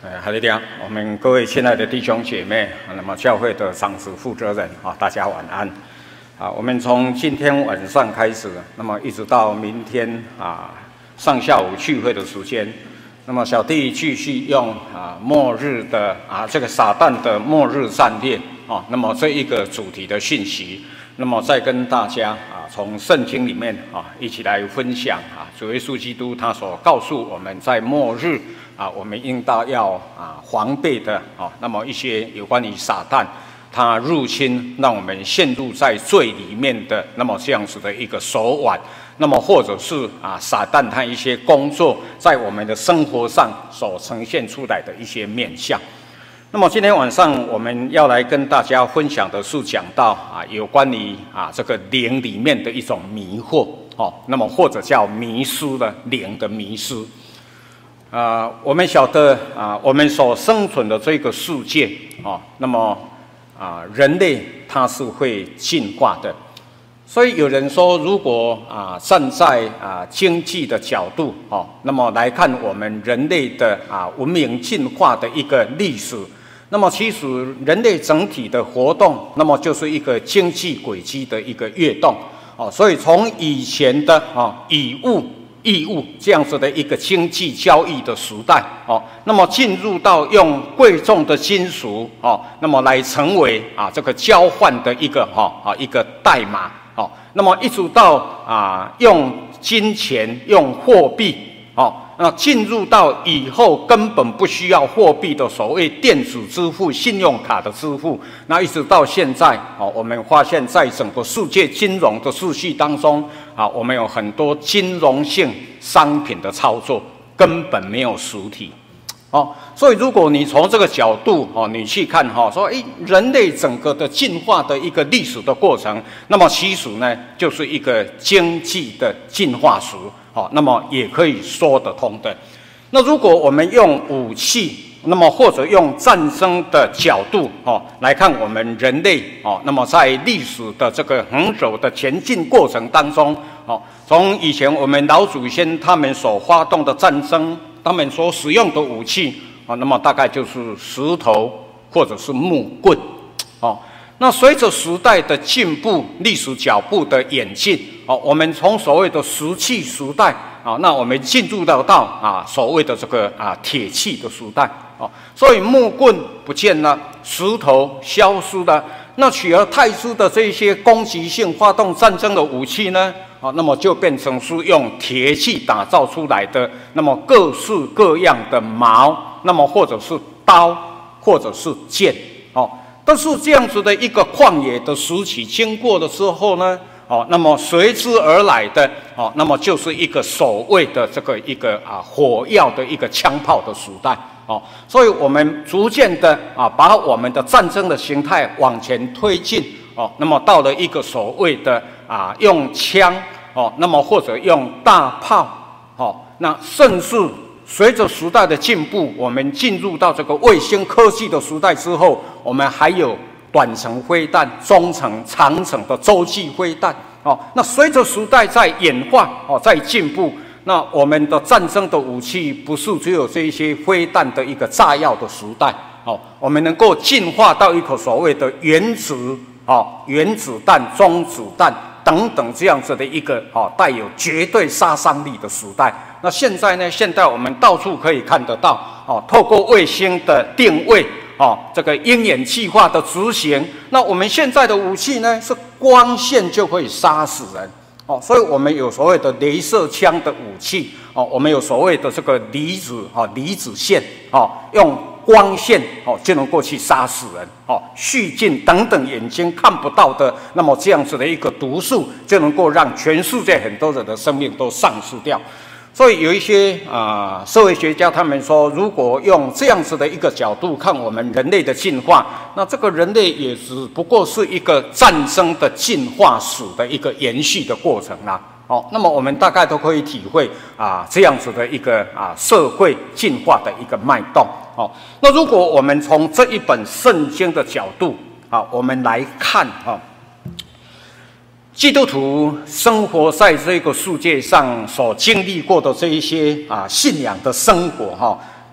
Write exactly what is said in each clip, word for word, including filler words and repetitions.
呃，哈利路亚！我们各位亲爱的弟兄姐妹，那么教会的长子负责人啊，大家晚安。啊，我们从今天晚上开始，那么一直到明天啊上下午聚会的时间，那么小弟继续用啊末日的啊这个撒旦的末日战略啊，那么这一个主题的讯息，那么再跟大家啊从圣经里面啊一起来分享啊主耶稣基督他所告诉我们在末日。啊，我们应当要啊防备的啊，那么一些有关于撒旦他入侵，让我们陷入在罪里面的那么这样子的一个手腕，那么或者是啊撒旦他一些工作在我们的生活上所呈现出来的一些面向。那么今天晚上我们要来跟大家分享的是讲到啊有关于啊这个灵里面的一种迷惑哦，那么或者叫迷失的灵的迷失。啊、呃，我们晓得啊、呃，我们所生存的这个世界啊、哦，那么啊、呃，人类它是会进化的，所以有人说，如果啊、呃、站在啊、呃、经济的角度哦，那么来看我们人类的啊、呃、文明进化的一个历史，那么其实人类整体的活动，那么就是一个经济轨迹的一个跃动哦，所以从以前的啊、哦、以物。义务这样子的一个经济交易的时代哦，那么进入到用贵重的金属哦，那么来成为啊这个交换的一个哈啊一个代码哦，那么一直到啊用金钱用货币哦，那进入到以后根本不需要货币的所谓电子支付、信用卡的支付，那一直到现在哦，我们发现在整个世界金融的秩序当中。啊，我们有很多金融性商品的操作根本没有实体，哦，所以如果你从这个角度哦，你去看哈、哦，说诶，人类整个的进化的一个历史的过程，那么其实呢，就是一个经济的进化史，哦，那么也可以说得通的。那如果我们用武器，那么或者用战争的角度哦来看我们人类哦，那么在历史的这个横走的前进过程当中哦，从以前我们老祖先他们所发动的战争，他们所使用的武器啊，那么大概就是石头或者是木棍哦。那随着时代的进步，历史脚步的演进哦，我们从所谓的石器时代啊，那我们进入到到啊所谓的这个啊铁器的时代。哦，所以木棍不见了，石头消失了，那取而代之的这些攻击性发动战争的武器呢？啊，那么就变成是用铁器打造出来的，那么各式各样的矛，那么或者是刀，或者是剑，哦，但是这样子的一个旷野的时期经过了之后呢？哦，那么随之而来的哦，那么就是一个所谓的这个一个啊火药的一个枪炮的时代。哦，所以我们逐渐的啊，把我们的战争的形态往前推进哦，那么到了一个所谓的啊用枪哦，那么或者用大炮哦，那甚至随着时代的进步，我们进入到这个卫星科技的时代之后，我们还有短程飞弹、中程、长程的洲际飞弹哦，那随着时代在演化哦，在进步。那我们的战争的武器不是只有这一些飞弹的一个炸药的时代哦，我们能够进化到一个所谓的原子哦、原子弹、中子弹等等这样子的一个哦带有绝对杀伤力的时代。那现在呢？现在我们到处可以看得到哦，透过卫星的定位哦，这个鹰眼计划的执行，那我们现在的武器呢是光线就可以杀死人。哦，所以我们有所谓的雷射枪的武器哦，我们有所谓的这个离子哦，离子线哦，用光线哦就能够去杀死人哦，细菌等等眼睛看不到的，那么这样子的一个毒素就能够让全世界很多人的生命都丧失掉。所以有一些啊、呃、社会学家他们说，如果用这样子的一个角度看我们人类的进化，那这个人类也只不过是一个战争的进化史的一个延续的过程啦。哦，那么我们大概都可以体会啊这样子的一个啊社会进化的一个脉动。哦，那如果我们从这一本圣经的角度啊，我们来看啊。基督徒生活在这个世界上所经历过的这一些啊信仰的生活哈，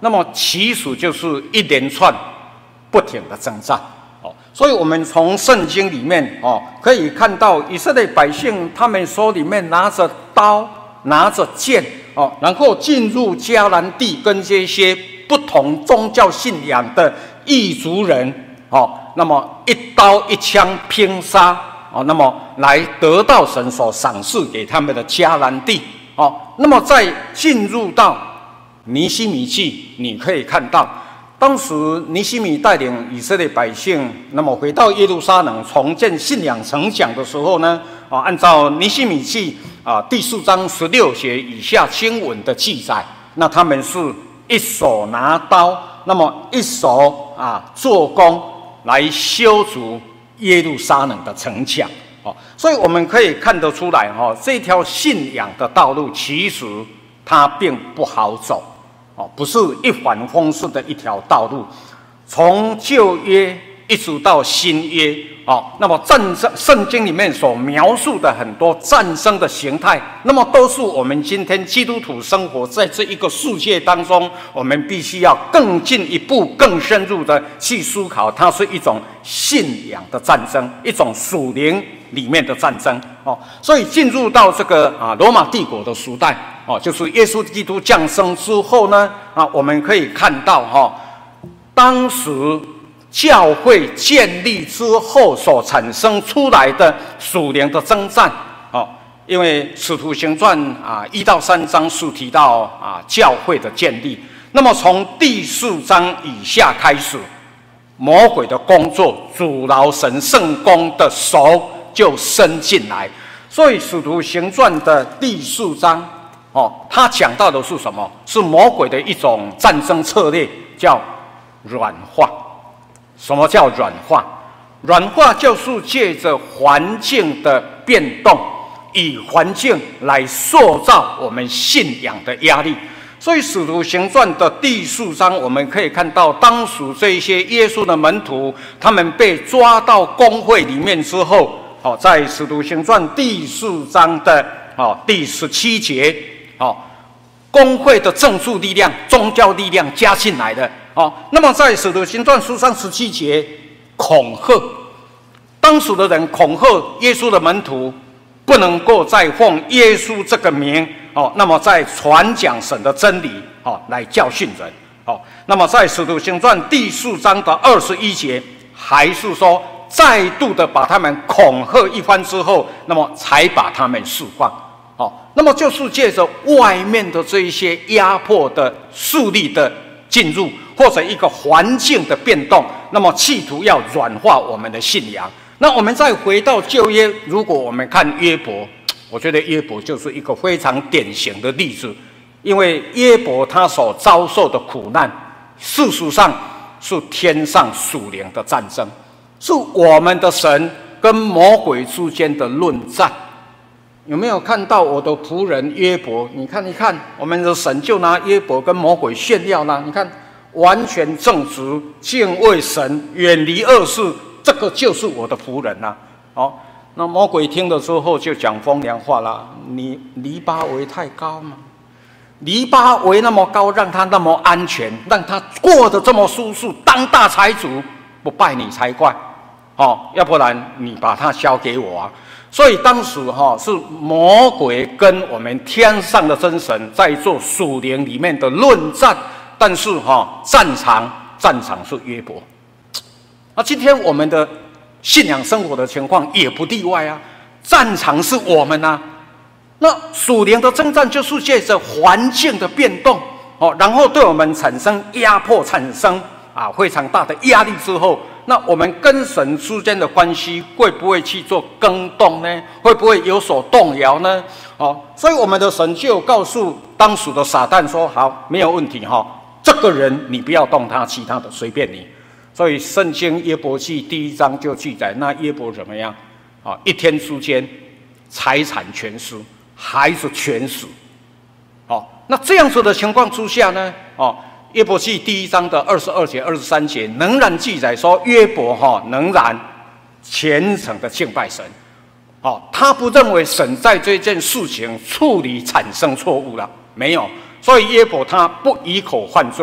那么其实就是一连串不停的征战。哦，所以我们从圣经里面哦可以看到以色列百姓他们手里面拿着刀拿着剑哦，然后进入迦南地，跟这些不同宗教信仰的异族人哦，那么一刀一枪拼杀哦，那么来得到神所赏赐给他们的迦南地哦。那么再进入到尼希米记，你可以看到。当时尼希米带领以色列百姓，那么回到耶路撒冷重建信仰城墙的时候呢，啊，按照尼希米记啊第四章十六节以下经文的记载，那他们是一手拿刀，那么一手啊做工来修筑耶路撒冷的城墙。哦，所以我们可以看得出来，哈，这条信仰的道路其实它并不好走。哦，不是一帆风顺的一条道路，从旧约一直到新约，哦，那么战争圣经里面所描述的很多战争的形态，那么都是我们今天基督徒生活在这一个世界当中，我们必须要更进一步、更深入的去思考，它是一种信仰的战争，一种属灵里面的战争。哦，所以进入到这个啊罗马帝国的时代。哦，就是耶稣基督降生之后呢，啊，我们可以看到哈、哦，当时教会建立之后所产生出来的属灵的征战。哦，因为使徒行传啊一到三章是提到啊教会的建立，那么从第四章以下开始，魔鬼的工作阻挠神圣工的手就伸进来，所以使徒行传的第四章。哦，他讲到的是什么？是魔鬼的一种战争策略，叫软化。什么叫软化？软化就是借着环境的变动，以环境来塑造我们信仰的压力。所以《使徒行传》的第四章，我们可以看到，当时这些耶稣的门徒，他们被抓到公会里面之后，哦，在《使徒行传》第四章的哦第十七节。哦，公会的政治力量、宗教力量加进来的哦。那么在《使徒行传》书上十七节，恐吓当时的人，恐吓耶稣的门徒，不能够再奉耶稣这个名哦。那么在传讲神的真理哦，来教训人哦。那么在《使徒行传》第四章的二十一节，还是说再度的把他们恐吓一番之后，那么才把他们释放。哦，那么就是借着外面的这一些压迫的势力的进入，或者一个环境的变动，那么企图要软化我们的信仰。那我们再回到旧约，如果我们看约伯，我觉得约伯就是一个非常典型的例子，因为约伯他所遭受的苦难，事实上是天上属灵的战争，是我们的神跟魔鬼之间的论战。有没有看到我的仆人约伯？你看一看，我们的神就拿约伯跟魔鬼炫耀啦。你看，完全正直，敬畏神，远离恶事，这个就是我的仆人啦。哦，那魔鬼听了之后就讲风凉话啦。你篱笆围太高吗？篱笆围那么高，让他那么安全，让他过得这么舒适，当大财主，不拜你才怪。哦，要不然你把他交给我啊。所以当时哈、哦、是魔鬼跟我们天上的真神在做属灵里面的论战，但是哈、哦、战场战场是约伯。那今天我们的信仰生活的情况也不例外啊，战场是我们啊。那属灵的征战就是借着环境的变动哦，然后对我们产生压迫，产生啊非常大的压力之后。那我们跟神之间的关系会不会去做更动呢？会不会有所动摇呢？哦，所以我们的神就告诉当时的撒旦说：“好，没有问题哈、哦，这个人你不要动他，其他的随便你。”所以圣经约伯记第一章就记载，那约伯怎么样？啊、哦，一天之间财产全失，孩子全死。哦，那这样子的情况之下呢？哦。约伯记第一章的二十二节、二十三节，仍然记载说约伯哈仍然虔诚的敬拜神，哦，他不认为神在这件事情处理产生错误了，没有，所以约伯他不以口犯罪，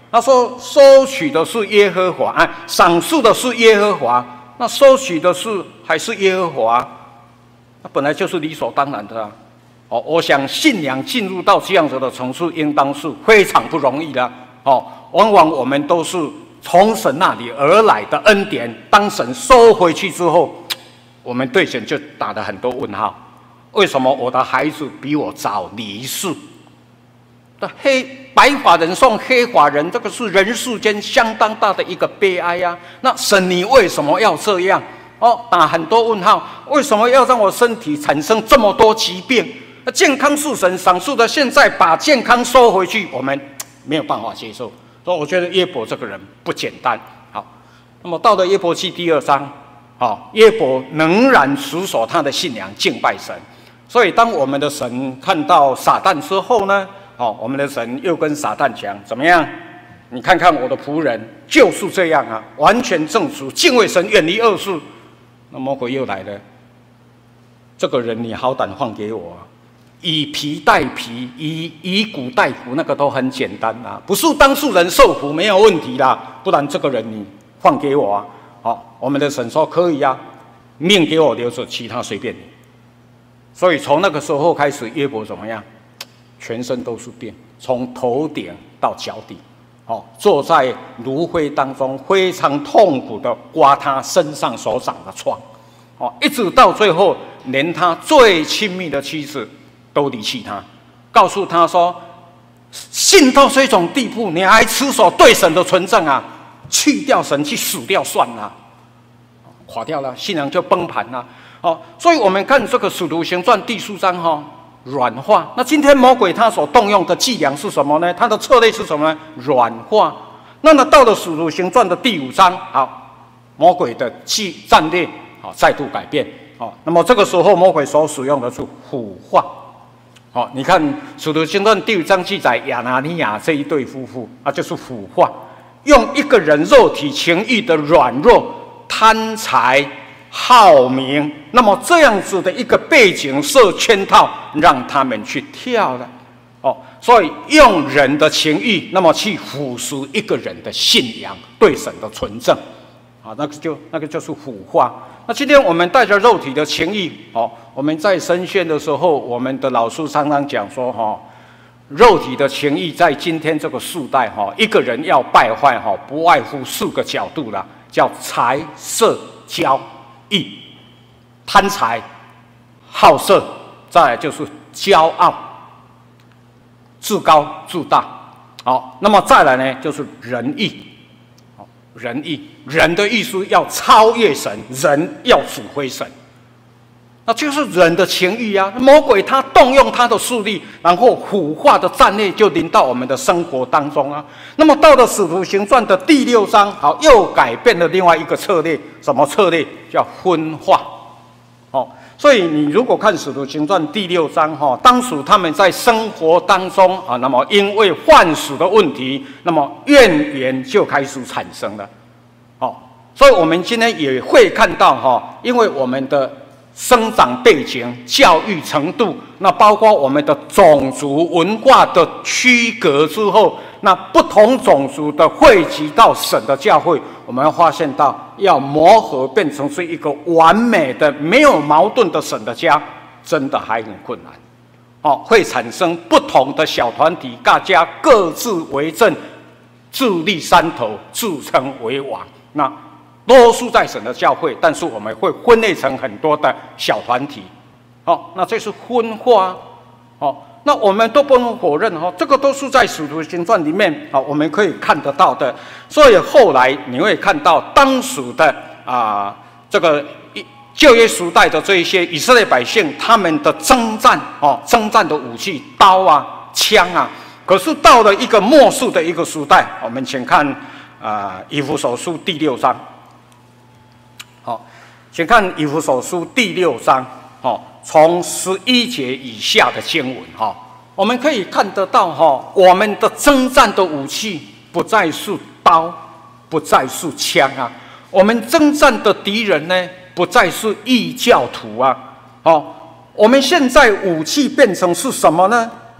他说收取的是耶和华，啊，赏赐的是耶和华，那收取的是还是耶和华，那本来就是理所当然的啊。哦，我想信仰进入到这样子的层次，应当是非常不容易的。哦，往往我们都是从神那里而来的恩典，当神收回去之后，我们对神就打了很多问号。为什么我的孩子比我早离世？那黑白发人送黑发人，这个是人世间相当大的一个悲哀呀、啊。那神，你为什么要这样？哦，打很多问号。为什么要让我身体产生这么多疾病？健康是神赏赐的，现在把健康收回去，我们没有办法接受。所以我觉得约伯这个人不简单。好，那么到了约伯记第二章，哦，约伯仍然持守他的信仰，敬拜神。所以当我们的神看到撒旦之后呢，哦，我们的神又跟撒旦讲，怎么样？你看看我的仆人就是这样啊，完全正直，敬畏神，远离恶事。那魔鬼又来了，这个人你好胆放给我啊！以皮代皮，以以骨代骨，那个都很简单啦，不是当事人受苦没有问题啦，不然这个人你放给我啊！好、哦，我们的神说可以啊，命给我留着，其他随便你。所以从那个时候开始，约伯怎么样？全身都是病，从头顶到脚底，哦，坐在炉灰当中，非常痛苦的刮他身上所长的疮，哦，一直到最后，连他最亲密的妻子都离弃他，告诉他说：“信到这种地步，你还持守对神的纯正啊？去掉神，去死掉算了。”垮掉了，信仰就崩盘了。哦，所以我们看这个《使徒行传》第四章哈、哦，软化。那今天魔鬼他所动用的伎俩是什么呢？他的策略是什么呢？软化。那么到了《使徒行传》的第五章，好，魔鬼的计战略好再度改变。好，那么这个时候魔鬼所使用的是腐化。好，你看《使徒行传》第五章记载亚拿尼亚这一对夫妇啊，就是腐化，用一个人肉体情欲的软弱、贪财、好名，那么这样子的一个背景设圈套，让他们去跳了。哦，所以用人的情欲，那么去腐蚀一个人的信仰，对神的纯正，啊，那个就那个就是腐化。那今天我们带着肉体的情欲，哦，我们在神宣的时候，我们的老师常常讲说，哈、哦，肉体的情欲在今天这个世代，哈、哦，一个人要败坏，哈、哦，不外乎四个角度啦，叫财、色、骄、欲。贪财、好色，再来就是骄傲、自高自大。好，那么再来呢，就是仁义。好，仁义，人的意思要超越神，人要指挥神，那就是人的情欲啊。魔鬼他动用他的势力，然后腐化的战略就临到我们的生活当中啊。那么到了《使徒行传》的第六章，好，又改变了另外一个策略，什么策略？叫分化。哦，所以你如果看《使徒行传》第六章，哈、哦，当时他们在生活当中啊，那么因为患死的问题，那么怨言就开始产生了。哦，所以我们今天也会看到哈、哦，因为我们的生长背景、教育程度，那包括我们的种族文化的区隔之后，那不同种族的汇集到神的教会，我们会发现到。要磨合变成是一个完美的、没有矛盾的神的家，真的还很困难。哦，会产生不同的小团体，大家各自为政，自立山头，自称为王。那多数在神的教会，但是我们会分类成很多的小团体。哦，那这是分化。哦。那我们都不能否认哈，这个都是在《使徒行传》里面啊，我们可以看得到的。所以后来你会看到当时的啊，这个旧约时代的这一些以色列百姓，他们的征战哦，征战的武器刀啊、枪啊。可是到了一个末世的一个时代，我们请看啊《以弗所书》第六章。好，请看《以弗所书》第六章。好。从十一节以下的经文哈，我们可以看得到哈，我们的征战的武器不再是刀，不再是枪啊，我们征战的敌人呢，不再是异教徒啊，哦，我们现在武器变成是什么呢？哦，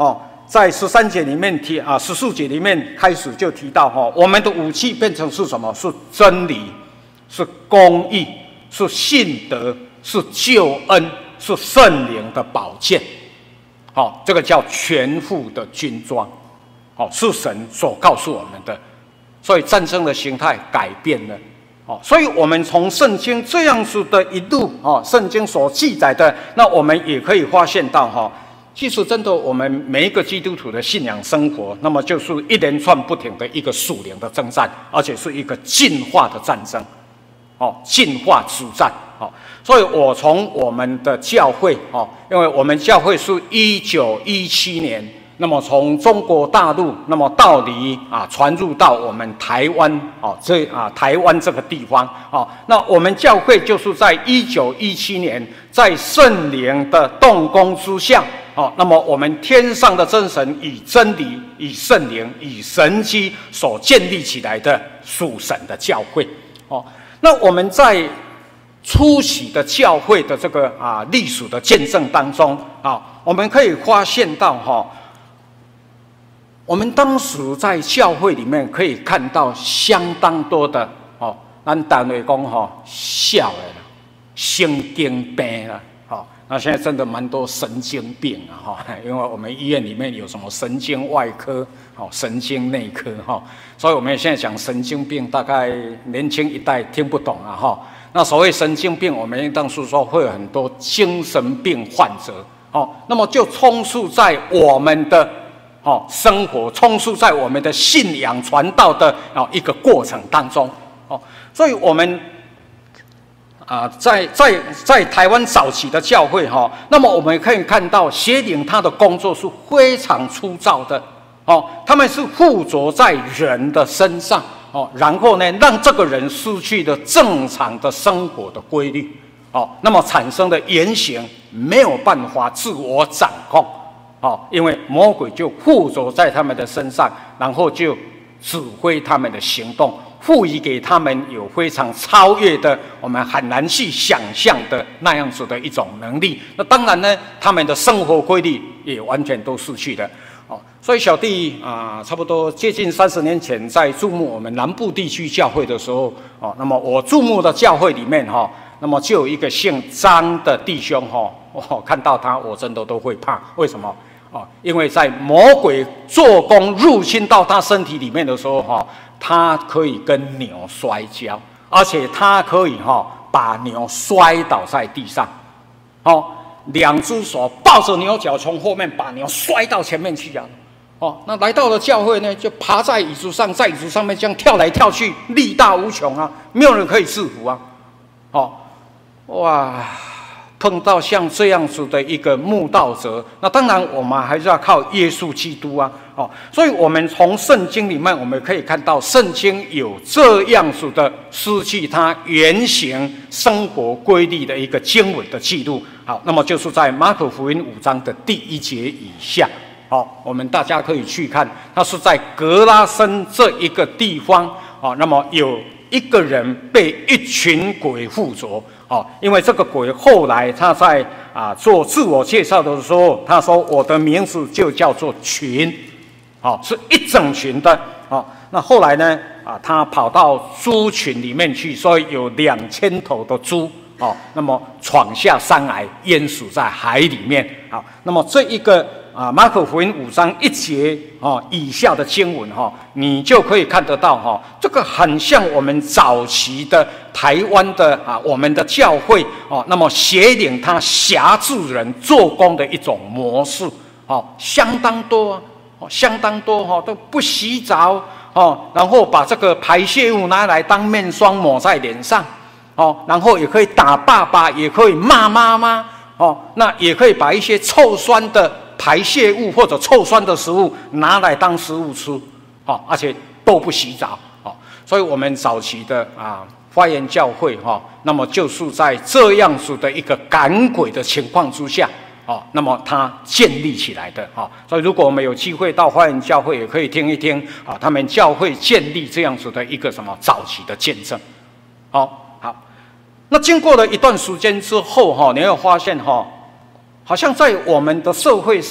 在十三节里面提啊，十四节里面开始就提到哈，我们的武器变成是什么？是真理，是公义，是信德，是救恩，是圣灵的宝剑。好，这个叫全副的军装。好，是神所告诉我们的。所以战争的形态改变了。哦，所以我们从圣经这样子的一路哦，圣经所记载的，那我们也可以发现到哈，其实真的我们每一个基督徒的信仰生活，那么就是一连串不停的一个属灵的征战，而且是一个进化的战争，哦，进化之战。哦，所以我从我们的教会哦，因为我们教会是一九一七年。那么从中国大陆，那么道理啊传入到我们台湾哦，这啊台湾这个地方哦，那我们教会就是在一九一七年，在圣灵的动工之下哦，那么我们天上的真神以真理、以圣灵、以神迹所建立起来的属神的教会哦，那我们在初期的教会的这个啊历史的见证当中啊，我们可以发现到哈。我们当时在教会里面可以看到相当多的哦，咱单位讲哈，笑的啦，神经病啦，哦，那现在真的蛮多神经病啊哈，因为我们医院里面有什么神经外科、哦神经内科哈，所以我们现在讲神经病，大概年轻一代听不懂啊哈。那所谓神经病，我们当时说会有很多精神病患者哦，那么就充斥在我们的。哦，生活充斥在我们的信仰传道的哦一个过程当中哦，所以我们啊、呃，在在在台湾早期的教会哈、哦，那么我们可以看到邪灵他的工作是非常粗糙的哦，他们是附着在人的身上哦，然后呢，让这个人失去了正常的生活的规律哦，那么产生的言行没有办法自我掌控。哦，因为魔鬼就附着在他们的身上，然后就指挥他们的行动，赋予给他们有非常超越的我们很难去想象的那样子的一种能力。那当然呢，他们的生活规律也完全都失去了。哦，所以小弟啊、呃，差不多接近三十年前在注目我们南部地区教会的时候，哦，那么我注目的教会里面哈、哦，那么就有一个姓张的弟兄哈、哦，我看到他我真的都会怕，为什么？哦，因为在魔鬼做工入侵到他身体里面的时候，哈，他可以跟牛摔跤，而且他可以哈把牛摔倒在地上，哦，两只手抱着牛角从后面把牛摔到前面去啊，哦，那来到了教会呢，就爬在椅子上，在椅子上面这样跳来跳去，力大无穷啊，没有人可以制服啊，哦，哇！碰到像这样子的一个慕道者，那当然我们还是要靠耶稣基督啊！哦，所以我们从圣经里面我们可以看到，圣经有这样子的失去它原型生活规律的一个经文的记录。好，那么就是在马可福音五章的第一节以下。好，我们大家可以去看，它是在格拉森这一个地方。哦，那么有一个人被一群鬼附着。哦，因为这个鬼后来他在啊做自我介绍的时候，他说我的名字就叫做群，哦，是一整群的。哦，那后来呢啊，他跑到猪群里面去，所以有两千头的猪，哦，那么闯下山来，淹死在海里面。好，那么这一个啊马可福音五章一节哦以下的经文哈、哦，你就可以看得到哈、哦，这个很像我们早期的台湾的啊我们的教会哦，那么邪灵它辖制人做工的一种模式哦，相当多啊，哦，相当多哈、哦，都不洗澡哦，然后把这个排泄物拿来当面霜抹在脸上哦，然后也可以打爸爸，也可以骂妈妈哦，那也可以把一些臭酸的排泄物或者臭酸的食物拿来当食物吃，哦，而且都不洗澡，哦，所以我们早期的啊花园教会哈、哦，那么就是在这样子的一个赶鬼的情况之下，哦，那么它建立起来的哈、哦，所以如果我们有机会到花园教会，也可以听一听啊，他们教会建立这样子的一个什么早期的见证，好、哦，好，那经过了一段时间之后哈、哦，你会发现哈、哦。好像在我们的社会上，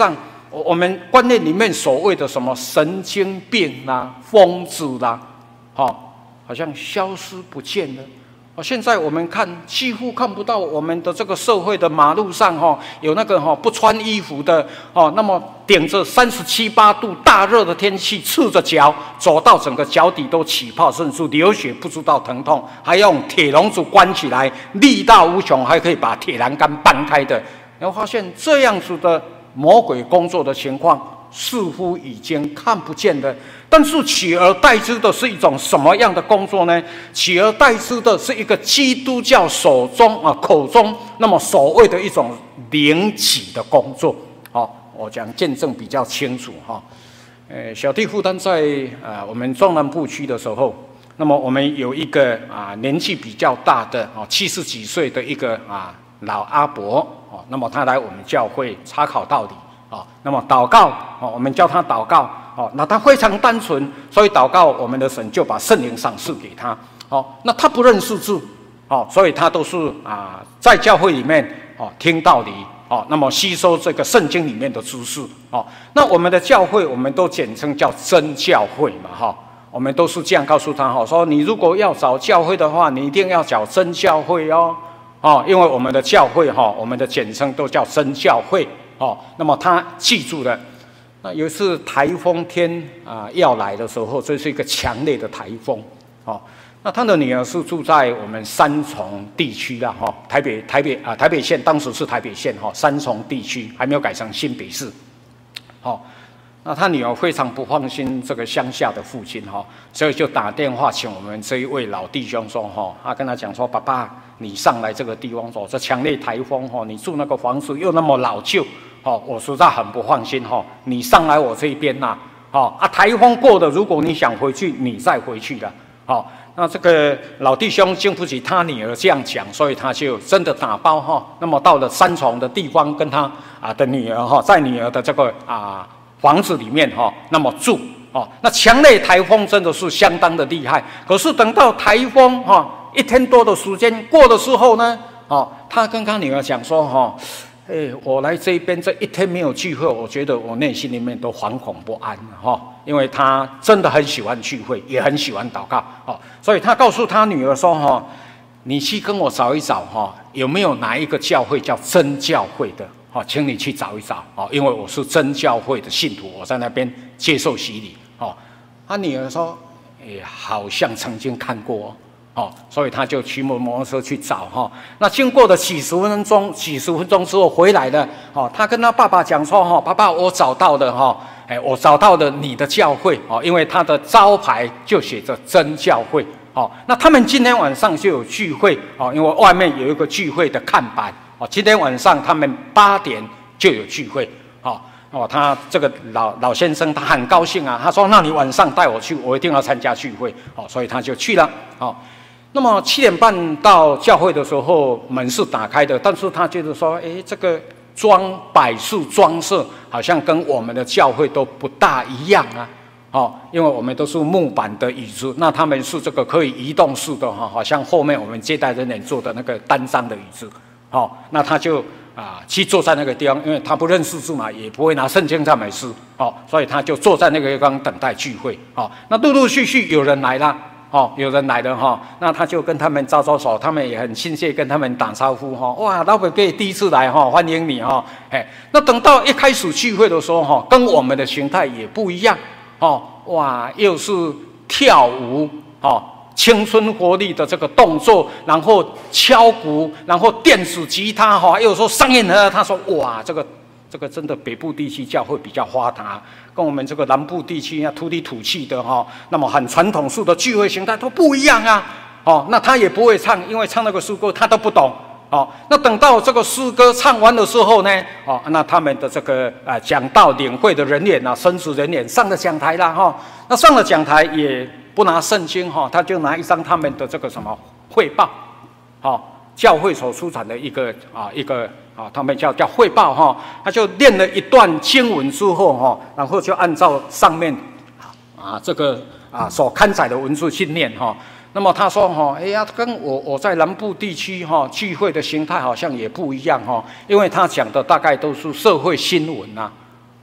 我们观念里面所谓的什么神经病啦、疯子啦，哦，好像消失不见了。哦，现在我们看几乎看不到我们的这个社会的马路上哈、哦，有那个哈、哦、不穿衣服的哦，那么顶着三十七八度大热的天气，赤着脚走到整个脚底都起泡，甚至流血不知道疼痛，还用铁笼子关起来，力大无穷，还可以把铁栏杆搬开的。然后发现这样子的魔鬼工作的情况，似乎已经看不见了。但是取而代之的是一种什么样的工作呢？取而代之的是一个基督教手中啊口中那么所谓的一种灵启的工作。好、哦，我讲见证比较清楚哈。呃，小弟负担在啊、呃、我们中南部区的时候，那么我们有一个啊年纪比较大的啊七十几岁的一个啊老阿伯哦，那么他来我们教会查考道理。哦，那么祷告哦，我们叫他祷告哦，那他非常单纯，所以祷告我们的神就把圣灵赏赐给他。哦，那他不认识字，哦，所以他都是啊在教会里面哦听道理哦，那么吸收这个圣经里面的知识哦。那我们的教会我们都简称叫真教会嘛哈、哦，我们都是这样告诉他哈、哦，说你如果要找教会的话，你一定要找真教会哦哦，因为我们的教会哈、哦，我们的简称都叫真教会。哦，那么他记住了。那有一次台风天啊、呃、要来的时候，这是一个强烈的台风。哦，那他的女儿是住在我们三重地区啦，哈、哦，台北台北啊、呃、台北县当时是台北县哈、哦，三重地区还没有改成新北市。哦，那他女儿非常不放心这个乡下的父亲哈、哦，所以就打电话请我们这一位老弟兄说哈，他跟他讲说，爸爸，你上来这个地方走，这强烈台风哈，你住那个房子又那么老旧。哦，我实在很不放心哈、哦，你上来我这边呐、啊，哦啊，台风过了，如果你想回去，你再回去了，哦，那这个老弟兄经不起他女儿这样讲，所以他就真的打包哈、哦，那么到了三重的地方，跟他啊的女儿哈、哦，在女儿的这个啊房子里面哈、哦，那么住哦，那强烈台风真的是相当的厉害，可是等到台风哈、哦、一天多的时间过的时候呢，哦，他跟他女儿讲说哈。哦哎，我来这边这一天没有聚会，我觉得我内心里面都惶恐不安哈，因为他真的很喜欢聚会，也很喜欢祷告哦，所以他告诉他女儿说哈，你去跟我找一找哈，有没有哪一个教会叫真教会的哈，请你去找一找哦，因为我是真教会的信徒，我在那边接受洗礼哦。他女儿说，哎，好像曾经看过。哦，所以他就骑摩托车去找哈、哦。那经过了几十分钟，几十分钟之后回来了。哦，他跟他爸爸讲说：“哈，爸爸，我找到了哈，哎，我找到了你的教会哦，因为他的招牌就写着真教会。哦，那他们今天晚上就有聚会哦，因为外面有一个聚会的看板哦，今天晚上他们八点就有聚会。哦，哦，他这个老老先生他很高兴啊，他说：那你晚上带我去，我一定要参加聚会。哦，所以他就去了。哦。那么七点半到教会的时候，门是打开的，但是他就是说，哎，这个装摆饰装饰好像跟我们的教会都不大一样啊，哦，因为我们都是木板的椅子，那他们是这个可以移动式的哈，好像后面我们接待人员坐的那个单张的椅子，哦，那他就啊去坐在那个地方，因为他不认识字嘛，也不会拿圣经在买诗，哦，所以他就坐在那个地方等待聚会，哦，那陆陆续续有人来了。哦，有人来了哈、哦，那他就跟他们招招手，他们也很亲切跟他们打招呼哈、哦。哇，老伯伯第一次来哈、哦，欢迎你哈、哦。哎，那等到一开始聚会的时候哈、哦，跟我们的形态也不一样哦。哇，又是跳舞哦，青春活力的这个动作，然后敲鼓，然后电子吉他哈、哦，又说上演了。他说哇，这个这个真的北部地区教会比较发达。跟我们这个南部地区啊，土里土气的哈、哦，那么很传统式的聚会形态都不一样啊。哦，那他也不会唱，因为唱那个诗歌他都不懂。哦，那等到这个诗歌唱完的时候呢，哦，那他们的这个啊、呃、讲道领会的人员啊，神职人员上了讲台啦哈、哦。那上了讲台也不拿圣经哈、哦，他就拿一张他们的这个什么汇报，哦，教会所出产的一个啊一个。啊，他们叫叫汇报哈，他就念了一段经文之后哈，然后就按照上面啊这个啊所刊载的文字去念哈。那么他说哈，哎呀，跟我我在南部地区哈聚会的形态好像也不一样哈，因为他讲的大概都是社会新闻呐，啊，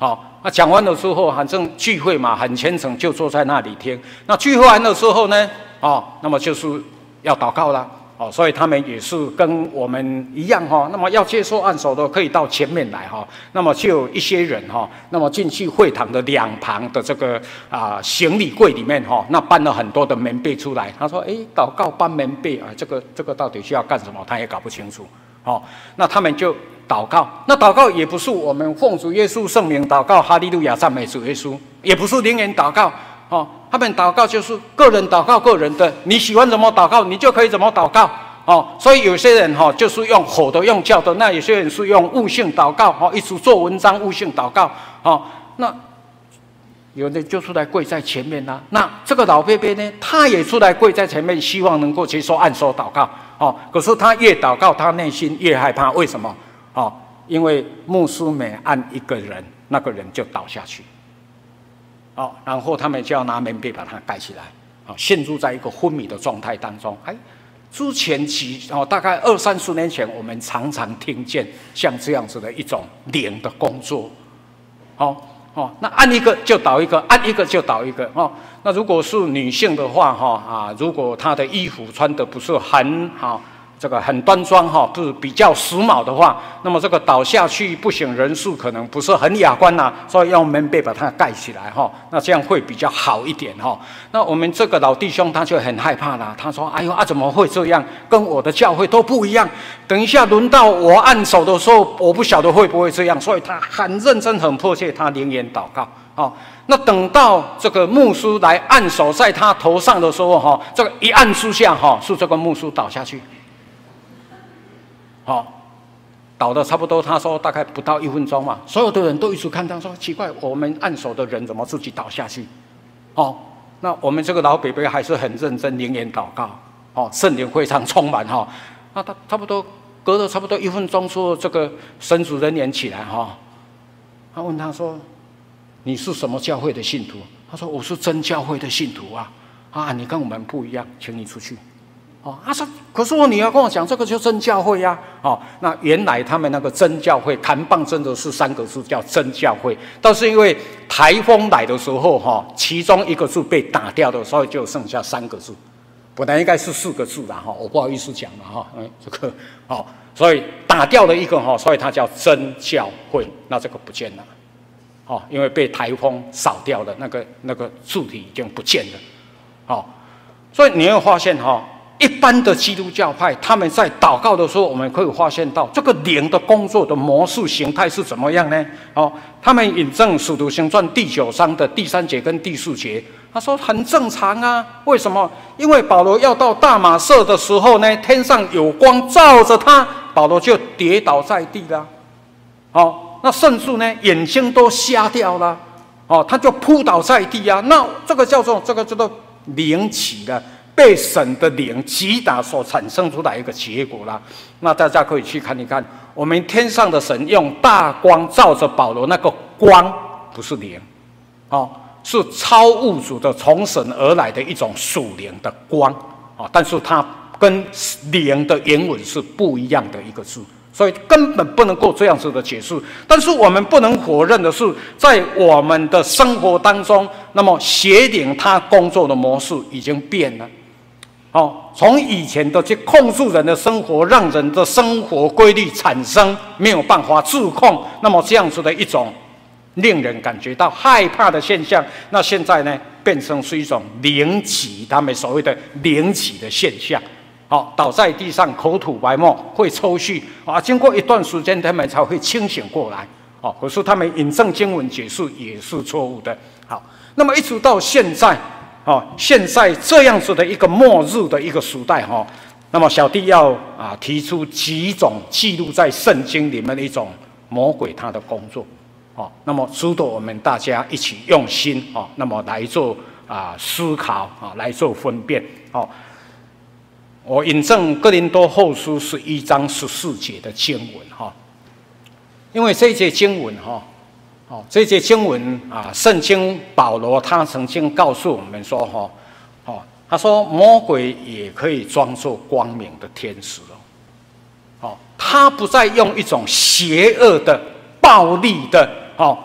好，那讲完了之后，反正聚会嘛，很虔诚，就坐在那里听。那聚会完了之后呢，哦，那么就是要祷告啦。哦，所以他们也是跟我们一样哈。那么要接受按手的，可以到前面来哈。那么就有一些人哈，那么进去会堂的两旁的这个啊、呃、行李柜里面哈，那搬了很多的棉被出来。他说：“哎，祷告搬棉被啊，这个这个到底需要干什么？”他也搞不清楚。哦，那他们就祷告。那祷告也不是我们奉主耶稣圣名祷告，哈利路亚赞美主耶稣，也不是灵言祷告。哦，他们祷告就是个人祷告个人的，你喜欢怎么祷告，你就可以怎么祷告。哦，所以有些人哈、哦、就是用吼的、用叫的，那有些人是用悟性祷告，哈、哦，一直做文章悟性祷告，哦，那有的就出来跪在前面啦、啊。那这个老伯伯呢，他也出来跪在前面，希望能够接受按手祷告，哦，可是他越祷告，他内心越害怕，为什么？哦，因为牧师每按一个人，那个人就倒下去。哦，然后他们就要拿棉被把它盖起来，啊、哦，陷入在一个昏迷的状态当中。哎，之前几哦，大概二三十年前，我们常常听见像这样子的一种灵的工作。哦哦，那按一个就倒一个，按一个就倒一个。哦，那如果是女性的话，哈、哦、啊，如果她的衣服穿的不是很好。这个很端庄哈，不是比较时髦的话，那么这个倒下去不省人事，可能不是很雅观呐、啊，所以用棉被把它盖起来哈，那这样会比较好一点哈。那我们这个老弟兄他就很害怕啦，他说：“哎呦啊，怎么会这样？跟我的教会都不一样。等一下轮到我按手的时候，我不晓得会不会这样。”所以他很认真、很迫切，他灵言祷告。哦，那等到这个牧师来按手在他头上的时候哈，这个一按之下哈，是这个牧师倒下去。好、哦，倒的差不多，他说大概不到一分钟嘛，所有的人都一直看他说奇怪，我们按手的人怎么自己倒下去？哦，那我们这个老伯伯还是很认真灵言祷告，哦，圣灵非常充满哈、哦。那他差不多隔了差不多一分钟之后，这个神职人员起来哈、哦，他问他说：“你是什么教会的信徒？”他说：“我是真教会的信徒啊！啊，你跟我们不一样，请你出去。”哦，他说：“可是我女儿跟我讲，这个就真教会呀、啊。”哦，那原来他们那个真教会，砍棒真的是三个字，叫真教会。但是因为台风来的时候，哈、哦，其中一个字被打掉的，所以就剩下三个字。本来应该是四个字啦，哈，我不好意思讲了哈，嗯，这个，哦，所以打掉了一个哈，所以它叫真教会。那这个不见了，哦，因为被台风扫掉了，那个那个字体已经不见了，哦，所以你会发现哈、哦。一般的基督教派，他们在祷告的时候，我们可以发现到这个灵的工作的模式形态是怎么样呢？哦，他们引证《使徒行传》第九章的第三节跟第四节，他说很正常啊。为什么？因为保罗要到大马色的时候呢，天上有光照着他，保罗就跌倒在地了。哦，那甚至呢，眼睛都瞎掉了。哦，他就扑倒在地啊。那这个叫做这个叫做灵起了。被神的灵击打所产生出来一个结果啦。那大家可以去看一看，我们天上的神用大光照着保罗，那个光不是灵，哦，是超物质的从神而来的一种属灵的光，哦，但是它跟灵的原文是不一样的一个字，所以根本不能够这样子的解释。但是我们不能否认的是，在我们的生活当中，那么邪灵它工作的模式已经变了。哦，从以前的去控制人的生活，让人的生活规律产生没有办法自控，那么这样子的一种令人感觉到害怕的现象，那现在呢，变成是一种灵起，他们所谓的灵起的现象。好、哦，倒在地上口吐白沫，会抽搐啊，经过一段时间，他们才会清醒过来。哦，可是他们引证经文解释也是错误的。好，那么一直到现在。哦，现在这样子的一个末日的一个时代哈、哦，那么小弟要啊提出几种记录在圣经里面的一种魔鬼他的工作，哦，那么值得我们大家一起用心哦，那么来做啊思考啊，来做分辨哦。我引证哥林多后书十一章十四节的经文哈、哦，因为这一节经文哈。哦哦，这节经文啊，圣经保罗他曾经告诉我们说，哈，哦，他说魔鬼也可以装作光明的天使哦，哦，他不再用一种邪恶的、暴力的、哦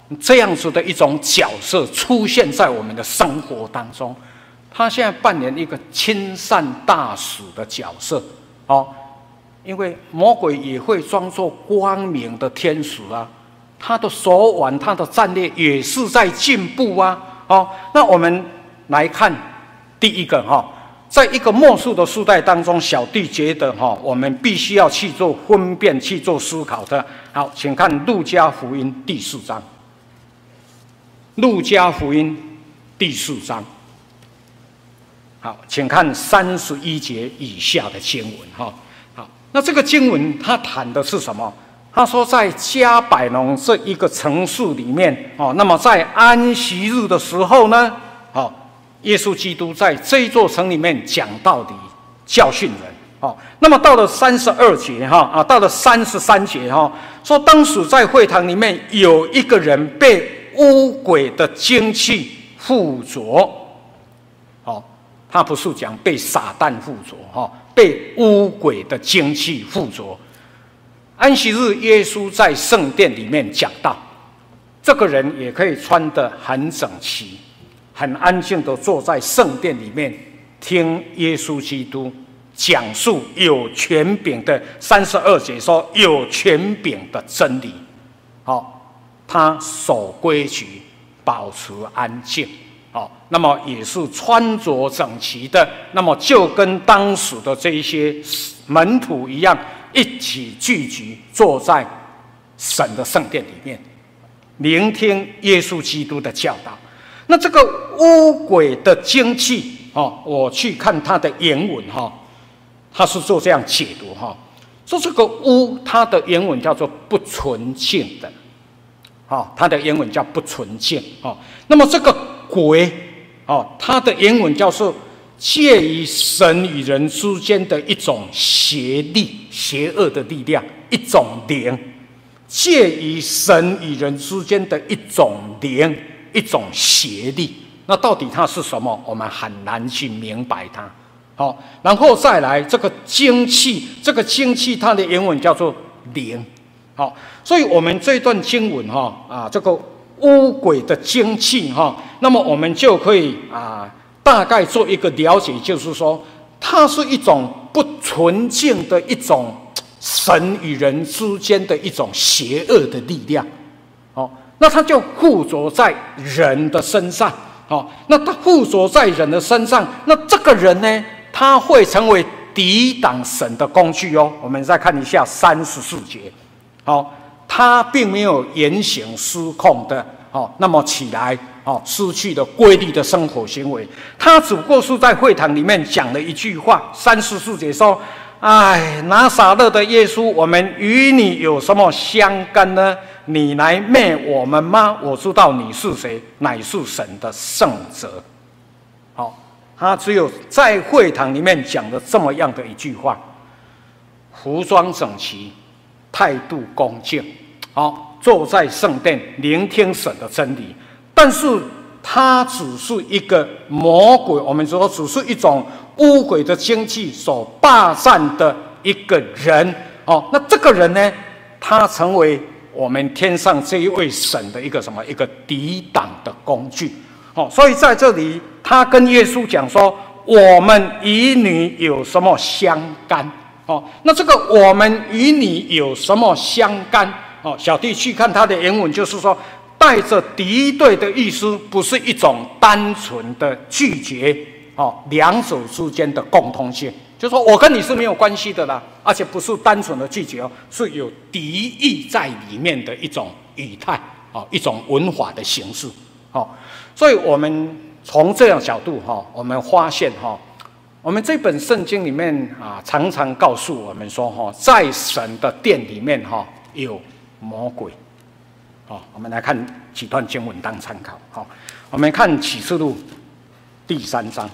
这样子的一种角色出现在我们的生活当中。他现在扮演一个亲善大使的角色，哦，因为魔鬼也会装作光明的天使啊，他的手腕、他的战略也是在进步啊，哦，那我们来看第一个哈、哦，在一个末世的时代当中，小弟觉得哈、哦，我们必须要去做分辨、去做思考的。好，请看路加福音第四章。路加福音第四章，好，请看三十一节以下的经文哈。好，那这个经文它谈的是什么？他说，在加百农这一个城市里面，哦，那么在安息日的时候呢，哦，耶稣基督在这一座城里面讲道理、教训人。哦，那么到了三十二节哈啊，到了三十三节哈，说当时在会堂里面有一个人被污鬼的精气附着，哦，他不是讲被撒旦附着哈，被污鬼的精气附着。安息日，耶稣在圣殿里面讲道，这个人也可以穿得很整齐，很安静地坐在圣殿里面听耶稣基督讲述有权柄的三十二节说有权柄的真理，好。他守规矩，保持安静，哦，那么也是穿着整齐的，那么就跟当时的这一些门徒一样，一起聚集坐在神的圣殿里面，聆听耶稣基督的教导。那这个污鬼的精气，哦，我去看他的原文哈，他是做这样解读哈，说这个污，它的原文叫做不纯净的。哦，它的原文叫不纯净哦。那么这个鬼哦，它的原文叫做介于神与人之间的一种邪力、邪恶的力量，一种灵，介于神与人之间的一种灵，一种邪力。那到底它是什么？我们很难去明白它。好、哦，然后再来这个精气，这个精气它的原文叫做灵。好，所以我们这段经文哈啊，这个污鬼的精气哈，那么我们就可以啊大概做一个了解，就是说，它是一种不纯净的一种神与人之间的一种邪恶的力量。哦，那它就附着在人的身上。哦，那它附着在人的身上，那这个人呢，他会成为抵挡神的工具哦。我们再看一下三十四节。好、哦，他并没有言行失控的，哦，那么起来，哦，失去了规律的生活行为。他只不过是在会堂里面讲了一句话，三十四节说：“哎，拿撒勒的耶稣，我们与你有什么相干呢？你来灭我们吗？我知道你是谁，乃是神的圣者。”好、哦，他只有在会堂里面讲了这么样的一句话，服装整齐。态度恭敬，好，坐在圣殿聆听神的真理，但是他只是一个魔鬼，我们说只是一种污鬼的精气所霸占的一个人哦。那这个人呢，他成为我们天上这一位神的一个什么？一个抵挡的工具哦。所以在这里，他跟耶稣讲说：“我们与你有什么相干？”哦，那这个我们与你有什么相干？哦，小弟去看他的原文，就是说带着敌对的意思，不是一种单纯的拒绝哦，两者之间的共通性，就是说我跟你是没有关系的啦，而且不是单纯的拒绝哦，是有敌意在里面的一种语态哦，一种文法的形式哦，所以我们从这样角度哈、哦，我们发现哈、哦。我们这本圣经里面啊，常常告诉我们说，哈，在神的殿里面哈有魔鬼。好，我们来看几段经文当参考。好，我们看启示录第三章，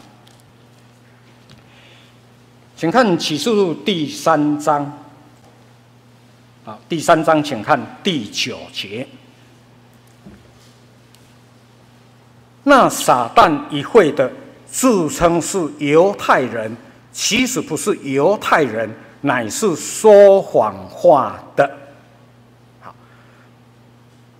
请看启示录第三章。好，第三章，请看第九节。那撒旦一会的。自称是犹太人，其实不是犹太人，乃是说谎话的。好，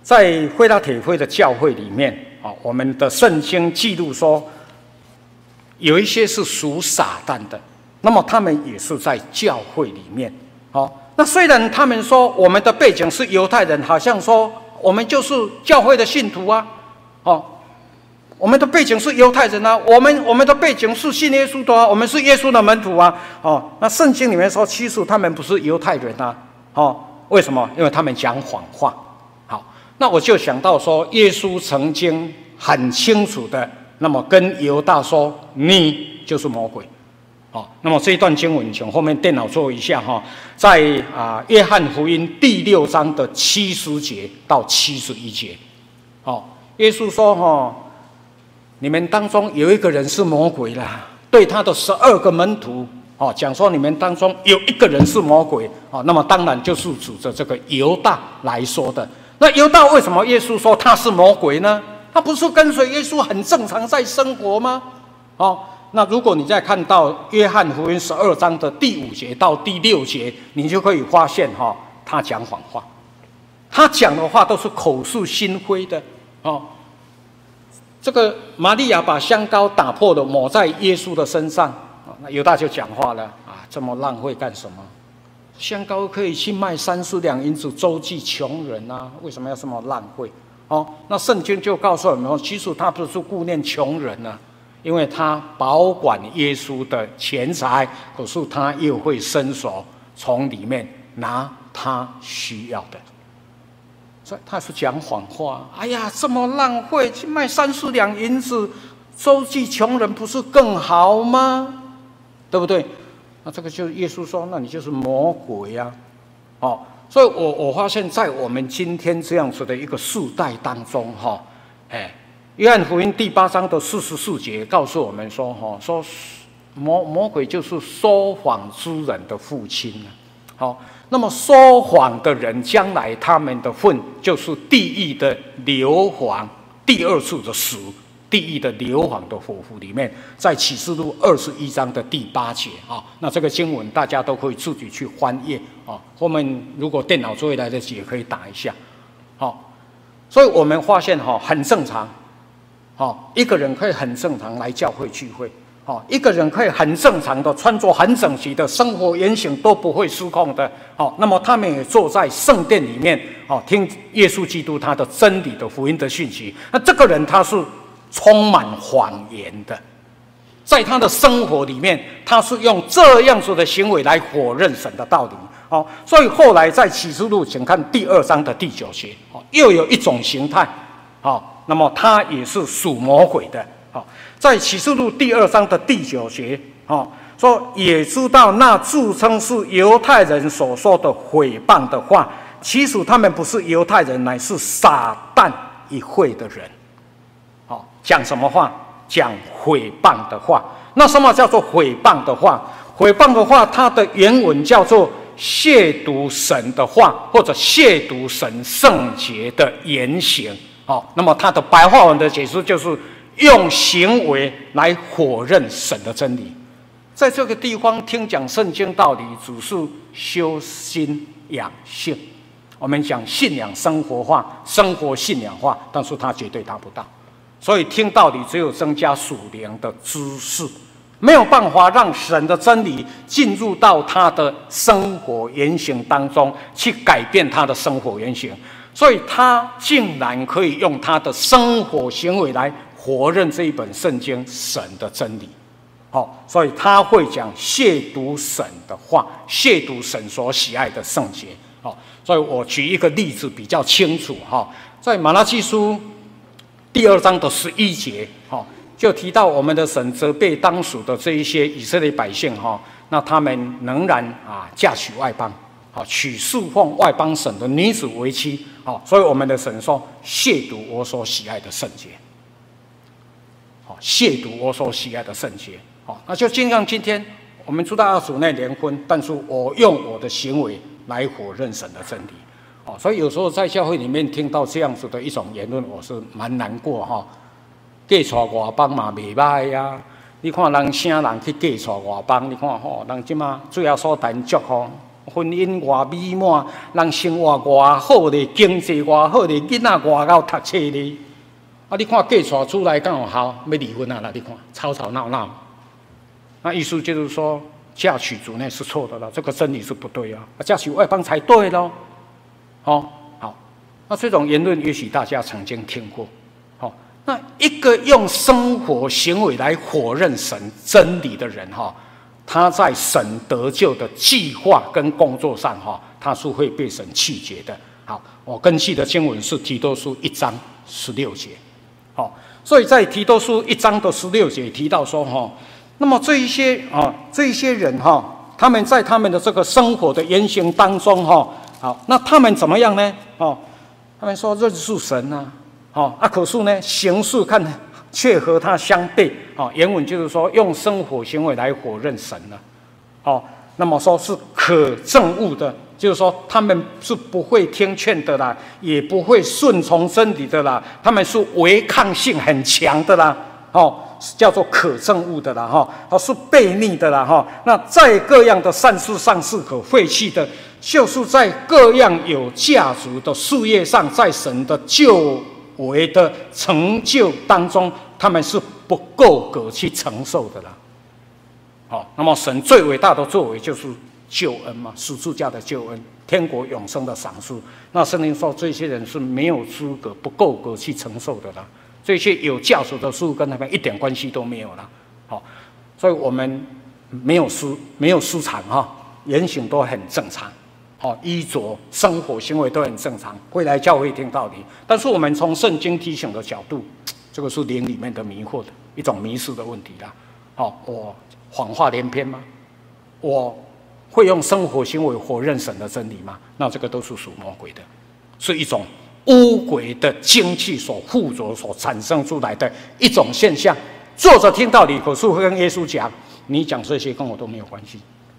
在菲拉铁非的教会里面啊，我们的圣经记录说，有一些是属撒旦的，那么他们也是在教会里面。哦，那虽然他们说我们的背景是犹太人，好像说我们就是教会的信徒啊，哦，我们的背景是犹太人啊，我们我们的背景是信耶稣的啊，我们是耶稣的门徒啊，哦，那圣经里面说，其实他们不是犹太人啊，哦，为什么？因为他们讲谎话。好，那我就想到说，耶稣曾经很清楚的，那么跟犹大说，你就是魔鬼。好，那么这一段经文，请后面电脑做一下哈，在啊约翰福音第六章的七十节到七十一节，好，耶稣说哈，你们当中有一个人是魔鬼啦，对他的十二个门徒，哦，讲说你们当中有一个人是魔鬼，哦，那么当然就是指着这个犹大来说的。那犹大为什么耶稣说他是魔鬼呢？他不是跟随耶稣很正常在生活吗？哦。那如果你再看到约翰福音十二章的第五节到第六节，你就可以发现哈、哦，他讲谎话，他讲的话都是口是心非的哦。这个玛利亚把香膏打破了，抹在耶稣的身上，哦、那犹大就讲话了啊，这么浪费干什么？香膏可以去卖三十两银子周济穷人啊，为什么要这么浪费？哦，那圣经就告诉我们，其实他不是顾念穷人啊。因为他保管耶稣的钱财，可是他又会伸手从里面拿他需要的，所以他是讲谎话。哎呀，这么浪费，去卖三四两银子，周济穷人，不是更好吗？对不对？那这个就是耶稣说，那你就是魔鬼呀、啊！哦，所以我我发现，在我们今天这样子的一个世代当中，哈、哦，哎。约翰福音第八章的四十四节告诉我们说：“哈，说魔魔鬼就是说谎之人的父亲啊。好，那么说谎的人，将来他们的份就是地狱的硫磺，第二次的死，地狱的硫磺的火湖里面，在启示录二十一章的第八节啊。那这个经文大家都可以自己去翻页啊。后面如果电脑作业来得及，也可以打一下。好，所以我们发现哈，很正常。”哦，一个人可以很正常来教会聚会，哦，一个人可以很正常的穿着很整齐的，生活言行都不会失控的，哦，那么他们也坐在圣殿里面，哦，听耶稣基督他的真理的福音的讯息。那这个人他是充满谎言的，在他的生活里面，他是用这样子的行为来否认神的道理，哦，所以后来在启示录，请看第二章的第九节，哦，又有一种形态，哦。那么他也是属魔鬼的，好，在启示录第二章的第九节，哦，说也知道那自称是犹太人所说的毁谤的话，其实他们不是犹太人，乃是撒旦一会的人。好，讲什么话？讲毁谤的话。那什么叫做毁谤的话？毁谤的话，它的原文叫做亵渎神的话，或者亵渎神圣洁的言行。好，那么它的白话文的解释就是用行为来否认神的真理。在这个地方听讲圣经道理，只是修心养性。我们讲信仰生活化，生活信仰化，但是它绝对达不到。所以听道理只有增加属灵的知识，没有办法让神的真理进入到他的生活言行当中，去改变他的生活言行。所以他竟然可以用他的生活行为来否认这一本圣经神的真理。好，所以他会讲亵渎神的话，亵渎神所喜爱的圣洁。好，所以我举一个例子比较清楚哈，在马拉基书第二章的十一节，哈，就提到我们的神责备当时的这一些以色列百姓哈，那他们仍然啊嫁娶外邦。好，娶侍奉外邦神的女子为妻，好，所以我们的神说亵渎我所喜爱的圣洁，好，亵渎我所喜爱的圣洁，好，那就就像今天我们知道要主内联婚，但是我用我的行为来否认神的真理，哦，所以有时候在教会里面听到这样子的一种言论，我是蛮难过哈。嫁娶外邦嘛袂歹呀，你看人啥人去嫁娶外邦，你看吼，人即马最后所谈祝福。 婚姻偌美满，人生活偌好咧，经济偌好咧，囡仔偌够读册咧。啊，你看嫁娶出来刚有效，要离婚啊啦！你看吵吵闹闹。那意思就是说，嫁娶主内是错的了，这个真理是不对啊，嫁娶外邦才对咯。哦，好，那这种言论也许大家曾经听过。好、哦，那一个用生活行为来否认神真理的人，哈、哦，他在神得救的计划跟工作上，哈、哦，他是会被神弃绝的。好，我根据的经文是提多书一章十六节。好、哦，所以在提多书一章的十六节提到说，哈、哦。那么这一些啊，这一些人哈、哦，他们在他们的这个生活的言行当中哈、哦，好，那他们怎么样呢？哦，他们说认识神啊，哦，啊，可是呢，行事看却和他相悖。哦，原文就是说用生活行为来否认神了。哦，那么说是可憎恶的，就是说他们是不会听劝的啦，也不会顺从真理的啦，他们是违抗性很强的啦。哦。叫做可憎恶的啦，哈，它是悖逆的啦，哈。那在各样的善事上是可废弃的，就是在各样有价值的事业上，在神的救为的成就当中，他们是不够格去承受的啦。好，那么神最伟大的作为就是救恩嘛，十字架的救恩，天国永生的赏赐。那圣经说，这些人是没有资格、不够格去承受的啦。这些有价值的事跟他们一点关系都没有了，好，所以我们没有私没有私藏哈，言行都很正常，好，衣着、生活行为都很正常，会来教会听道理。但是我们从圣经提醒的角度，这个是灵里面的迷惑的一种迷失的问题啦。好，我谎话连篇吗？我会用生活行为否认神的真理吗？那这个都是属魔鬼的，是一种污鬼的精气所附着所产生出来的一种现象。坐着听道理，可是会跟耶稣讲：“你讲这些跟我都没有关系。”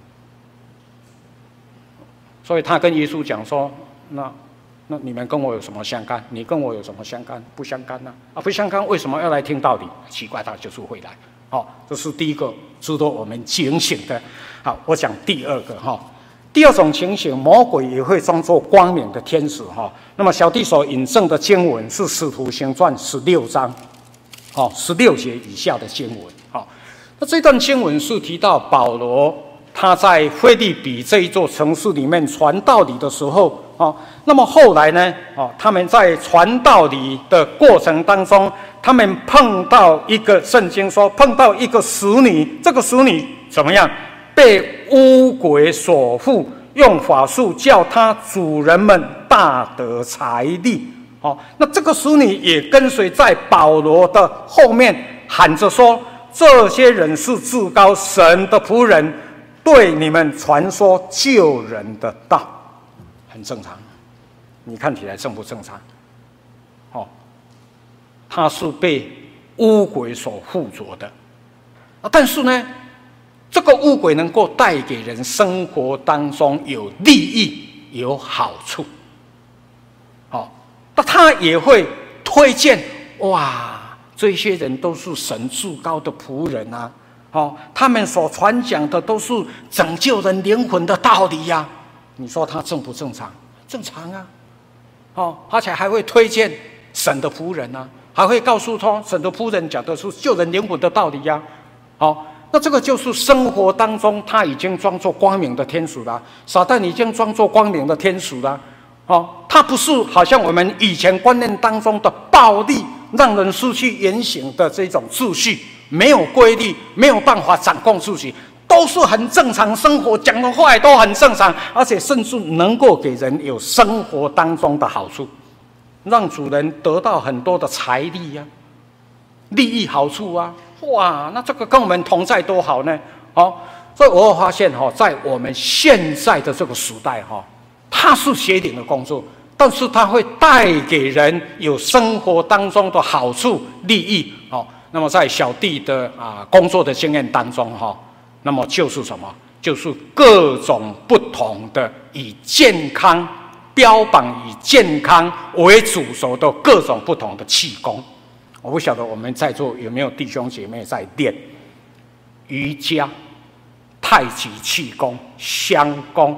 所以他跟耶稣讲说：“那那你们跟我有什么相干？你跟我有什么相干？不相干呢、啊？啊，不相干，为什么要来听道理？奇怪，他就是会来。好、哦，这是第一个值得我们警醒的。好，我讲第二个哈。”第二种情形，魔鬼也会装作光明的天使哈。那么小弟所引证的经文是《使徒行传》十六章，哦，十六节以下的经文。好，那这段经文是提到保罗他在腓立比这一座城市里面传道理的时候，哦，那么后来呢，哦，他们在传道理的过程当中，他们碰到一个圣经说碰到一个使女，这个使女怎么样？被污鬼所缚，用法术叫他主人们大得财利。哦，那这个使女也跟随在保罗的后面喊着说：“这些人是至高神的仆人，对你们传说救人的道。”很正常，你看起来正不正常？哦，他是被污鬼所附着的，啊，但是呢，这个污鬼能够带给人生活当中有利益、有好处，好、哦，那他也会推荐哇，这些人都是神至高的仆人啊，哦，他们所传讲的都是拯救人灵魂的道理呀、啊。你说他正不正常？正常啊，哦，而且还会推荐神的仆人啊，还会告诉他神的仆人讲的是救人灵魂的道理呀、啊，好、哦。那这个就是生活当中他已经装作光明的天使了，撒旦已经装作光明的天使了，哦，他不是好像我们以前观念当中的暴力，让人失去言行的这种秩序，没有规律，没有办法掌控自己，都是很正常生活，讲的话也都很正常，而且甚至能够给人有生活当中的好处，让主人得到很多的财力呀、啊、利益好处啊。哇，那这个跟我们同在多好呢！哦，所以我会发现哈、哦，在我们现在的这个时代哈、哦，它是邪灵的工作，但是它会带给人有生活当中的好处、利益。哦，那么在小弟的啊工作的经验当中哈、哦，那么就是什么？就是各种不同的以健康标榜以健康为主轴的各种不同的气功。我不晓得我们在座有没有弟兄姐妹在练瑜伽、太极气功、香功、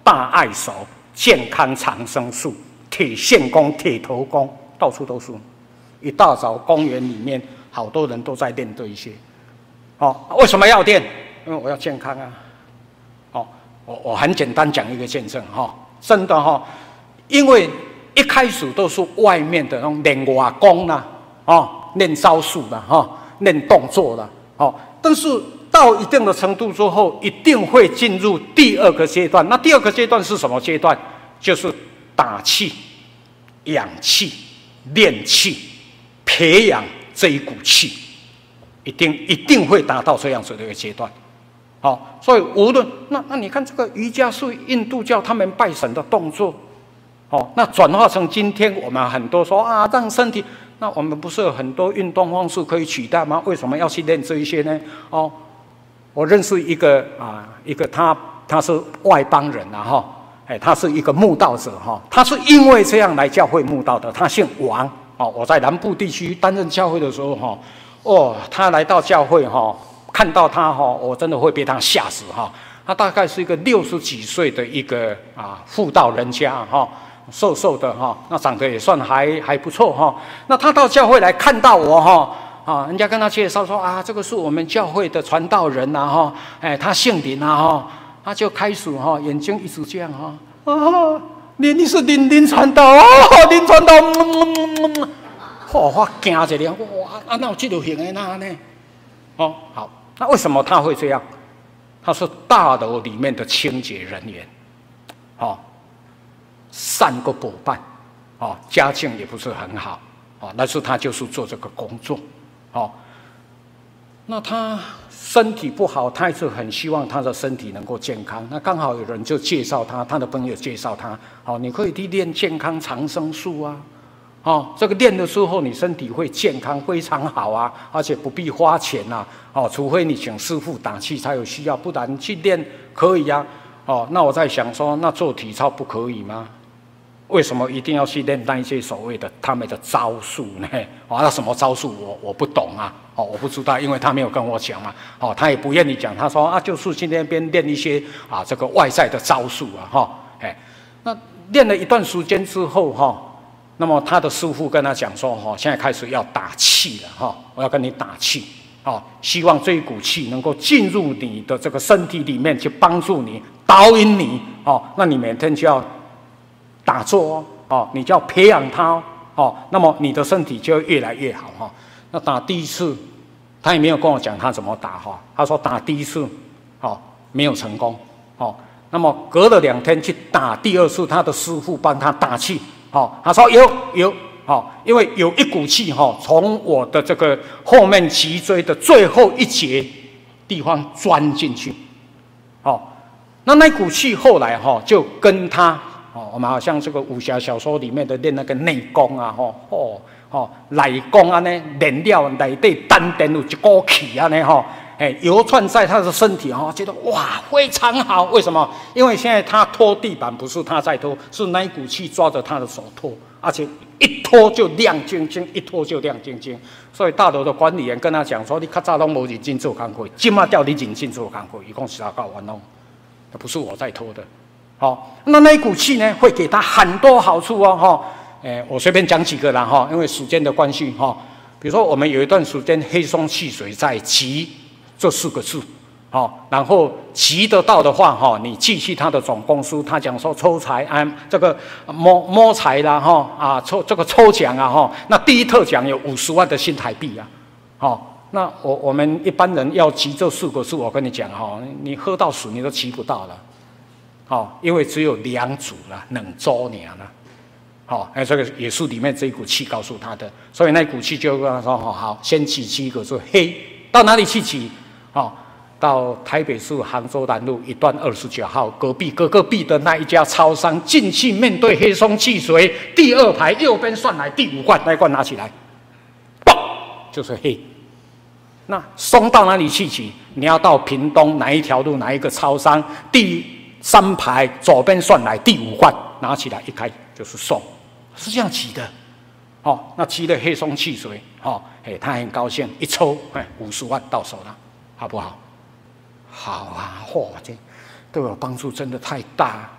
大爱手、健康长生术、铁线功、铁头功，到处都是。一大早公园里面，好多人都在练这一些。哦，为什么要练？因为我要健康啊。哦，我我很简单讲一个见证哈、哦，真的哈、哦，因为一开始都是外面的那种练外功啦，哦，练招数啦，哈、哦，练动作啦，哦，但是到一定的程度之后，一定会进入第二个阶段。那第二个阶段是什么阶段？就是打气、养气、练气。培养这一股气，一定一定会达到这样子的一个阶段。好、哦，所以无论那那你看这个瑜伽是印度教他们拜神的动作，哦，那转化成今天我们很多说啊，让身体，那我们不是有很多运动方式可以取代吗？为什么要去练这一些呢？哦，我认识一个啊，一个他他是外邦人啊哈，哎，他是一个慕道者哈，他是因为这样来教会慕道的，他姓王。哦，我在南部地区担任教会的时候，哈，哦，他来到教会，哈，看到他，哈，我真的会被他吓死，哈。他大概是一个六十几岁的一个啊妇道人家，哈，瘦瘦的，哈，那长得也算还还不错，哈。那他到教会来看到我，哈，啊，人家跟他介绍说啊，这个是我们教会的传道人呐，哈，哎，他姓林啊，哈，他就开始哈，眼睛一直这样，哈，啊。你你是林林传道哦，林传道，嗯嗯嗯嗯，哦，我惊一下，哇，啊，哪有这种型的那呢？哦，好，那为什么他会这样？他是大楼里面的清洁人员，哦，三个伙伴，哦，家境也不是很好，哦，但是他就是做这个工作，哦，那他身体不好，他也是很希望他的身体能够健康。那刚好有人就介绍他，他的朋友介绍他，哦，你可以去练健康长生术啊，哦，这个练的时候你身体会健康非常好啊，而且不必花钱呐、啊，哦，除非你请师傅打气才有需要，不然去练可以啊，哦，那我在想说，那做体操不可以吗？为什么一定要去练那一些所谓的他们的招数呢？哦，那什么招数我我不懂啊，哦，我不知道，因为他没有跟我讲嘛，哦，他也不愿意讲，他说啊，就是去那边练一些啊这个外在的招数啊，哈、哦，哎，那练了一段时间之后哈、哦，那么他的师傅跟他讲说，哈、哦，现在开始要打气了，哈、哦，我要跟你打气，哦，希望这一股气能够进入你的这个身体里面去帮助你导引你，哦，那你每天就要打坐哦，哦，你就要培养它哦，哦，那么你的身体就会越来越好哈、哦。那打第一次，他也没有跟我讲他怎么打哈、哦，他说打第一次，哦，没有成功，哦，那么隔了两天去打第二次，他的师傅帮他打气，哦，他说有有，哦，因为有一股气哈、哦，从我的这个后面脊椎的最后一节地方钻进去，哦，那那股气后来哈、哦、就跟他。哦，我们好像这个武侠小说里面的练那个内功啊，吼，哦，哦，内功啊呢，练了内底丹田有一股气啊呢，吼，哎，流窜在他的身体，哈，觉得哇，非常好。为什么？因为现在他拖地板不是他在拖，是那一股气抓着他的手拖，而且一拖就亮晶晶，一拖就亮晶晶。所以大楼的管理员跟他讲说：“你较早拢无认真做工课，今嘛叫你认真做工课。”一共是他搞完弄，那不是我在拖的。好、哦，那那一股气呢，会给他很多好处哦，哈、哦，诶，我随便讲几个啦，哈、哦，因为时间的关系，哈、哦，比如说我们有一段时间黑松汽水在集这四个字，好、哦，然后集得到的话，哈、哦，你寄去他的总公司，他讲说抽彩啊，这个摸摸彩啦，哈、哦，啊抽这个抽奖啊，哈、哦，那第一特奖有五十万的新台币啊，好、哦，那我我们一般人要集这四个字，我跟你讲哈、哦，你喝到死你都集不到了。哦，因为只有两组了，两周年了。好、哦，哎，这个也是里面这一股气告诉他的，所以那股气就跟他说：“好好，先起七个字黑，到哪里去起？哦，到台北市杭州南路一段二十九号隔壁隔隔壁的那一家超商进去，面对黑松汽水第二排右边算来第五罐，那一罐拿起来，嘣，就是黑。那松到哪里去起？你要到屏东哪一条路哪一个超商第三排左边算来第五罐，拿起来一开就是松，是这样起的。哦，那骑的黑松汽水，哦，哎，他很高兴，一抽，哎，五十万到手了，好不好？好啊，嚯、哦，这对我帮助真的太大。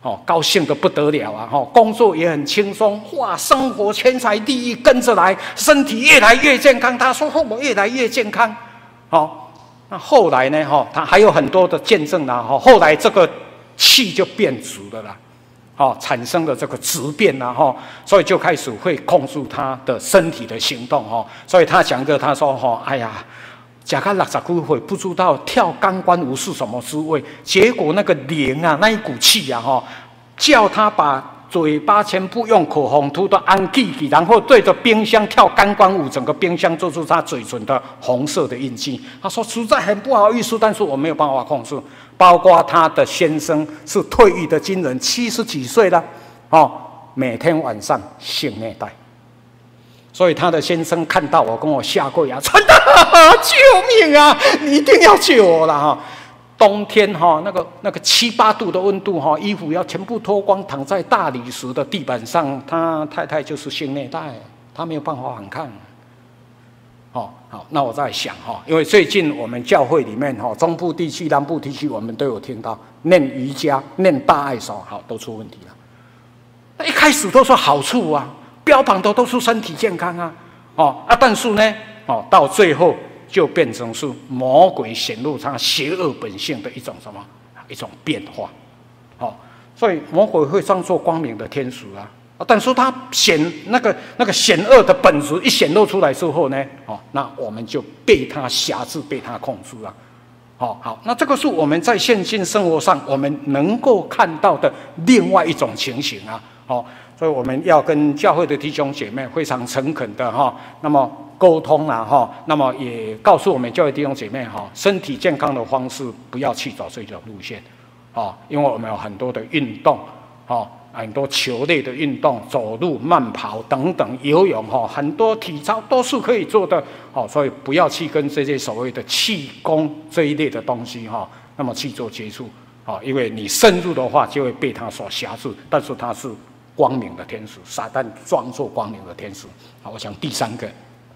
哦，高兴的不得了啊！哈，工作也很轻松，哇，生活钱财利益跟着来，身体越来越健康。他说：“我越来越健康。”好，那后来呢？哈，他还有很多的见证啦。哈，后来这个气就变质了啦。哦，产生了这个质变啦，哈，所以就开始会控制他的身体的行动，哈，所以他讲个他说，哈，哎呀，假看六十几岁不知道跳钢管舞是什么滋味，结果那个灵啊，那一股气啊，哈，叫他把嘴巴全部用口红涂的安气气，然后对着冰箱跳钢管舞，整个冰箱做出他嘴唇的红色的印记。他说实在很不好意思，但是我没有办法控制。包括他的先生是退役的军人，七十几岁了，哦，每天晚上性虐待。所以他的先生看到我，跟我下跪啊，陈大，救命啊！你一定要救我了哈！冬天哈，那个那个七八度的温度哈，衣服要全部脱光，躺在大理石的地板上，他太太就是性虐待，他没有办法反抗。哦，好，那我在想哈，因为最近我们教会里面哈，中部地区、南部地区，我们都有听到念瑜伽、念大爱手，好，都出问题了。那一开始都说好处啊，标榜的都是身体健康啊，哦啊，但是呢，哦，到最后就变成是魔鬼显露他邪恶本性的一种什么一种变化，哦，所以魔鬼会当作光明的天使啊。但是他显那个那个险恶的本质一显露出来之后呢，哦，那我们就被他辖制，被他控制了。哦，好，那这个是我们在现今生活上我们能够看到的另外一种情形啊。哦，所以我们要跟教会的弟兄姐妹非常诚恳的哈，那么沟通啊哈，那么也告诉我们教会弟兄姐妹哈，身体健康的方式不要去走这种路线，哦，因为我们有很多的运动，哦。很多球类的运动，走路、慢跑等等，游泳哈，很多体操都是可以做的，哦，所以不要去跟这些所谓的气功这一类的东西哈，那么去做接触，哦，因为你深入的话就会被他所辖制，但是他是光明的天使，撒旦装作光明的天使。好，我想第三个，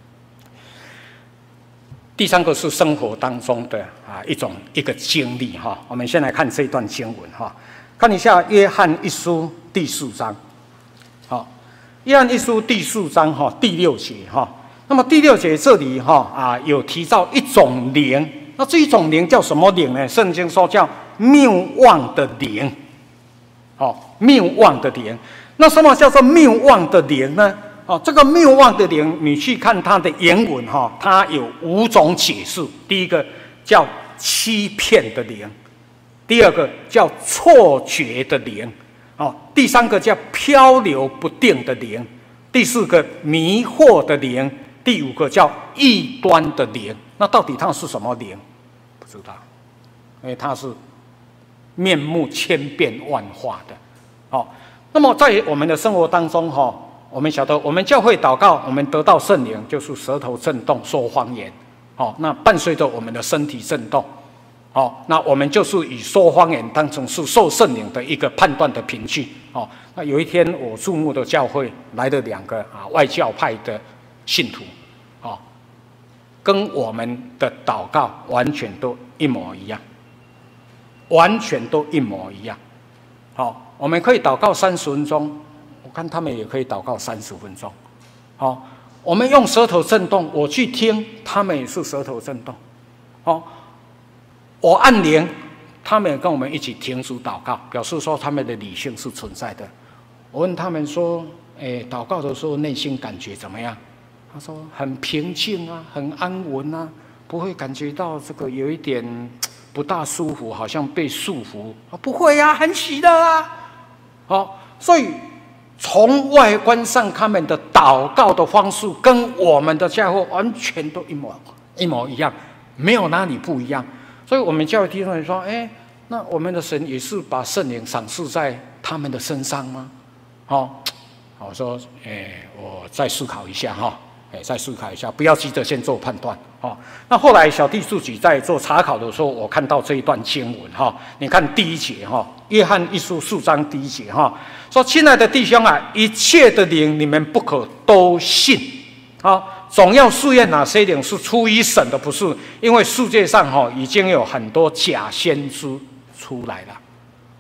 第三个是生活当中的啊一种一个经历哈，我们先来看这段经文哈。看一下约翰一书第四章，好，约翰一书第四章哈第六节哈，那么第六节这里哈啊有提到一种灵，那这一种灵叫什么灵呢？圣经说叫谬妄的灵，哦，谬妄的灵。那什么叫做谬妄的灵呢？哦，这个谬妄的灵，你去看它的原文哈，它有五种解释。第一个叫欺骗的灵。第二个叫错觉的灵，哦，第三个叫漂流不定的灵，第四个迷惑的灵，第五个叫异端的灵。那到底它是什么灵？不知道，因为它是面目千变万化的。哦，那么在我们的生活当中，哈，我们晓得，我们教会祷告，我们得到圣灵，就是舌头震动，说方言。哦，那伴随着我们的身体震动。哦，那我们就是以说方言当成是受圣灵的一个判断的凭据。哦，那有一天我注目的教会来了两个啊外教派的信徒，哦，跟我们的祷告完全都一模一样，完全都一模一样。好，哦，我们可以祷告三十分钟，我看他们也可以祷告三十分钟。好，哦，我们用舌头震动，我去听，他们也是舌头震动。哦。我按铃，他们也跟我们一起停止祷告，表示说他们的理性是存在的。我问他们说：“哎，祷告的时候内心感觉怎么样？”他说：“很平静啊，很安稳啊，不会感觉到这个有一点不大舒服，好像被束缚啊，不会啊，很喜乐啊。”好，所以从外观上，他们的祷告的方式跟我们的教会完全都一模一模一样，没有哪里不一样。所以我们教会弟兄们说，哎，那我们的神也是把圣灵赏赐在他们的身上吗？哦，我说，哎，我再思考一下哈，哎，再思考一下，不要急着先做判断。哦，那后来小弟自己在做查考的时候，我看到这一段经文哈，你看第一节哈，约翰一书四章第一节哈，说：“亲爱的弟兄啊，一切的灵你们不可都信。”啊，总要试验哪些灵是出于神的，不是？因为世界上哈已经有很多假先知出来了，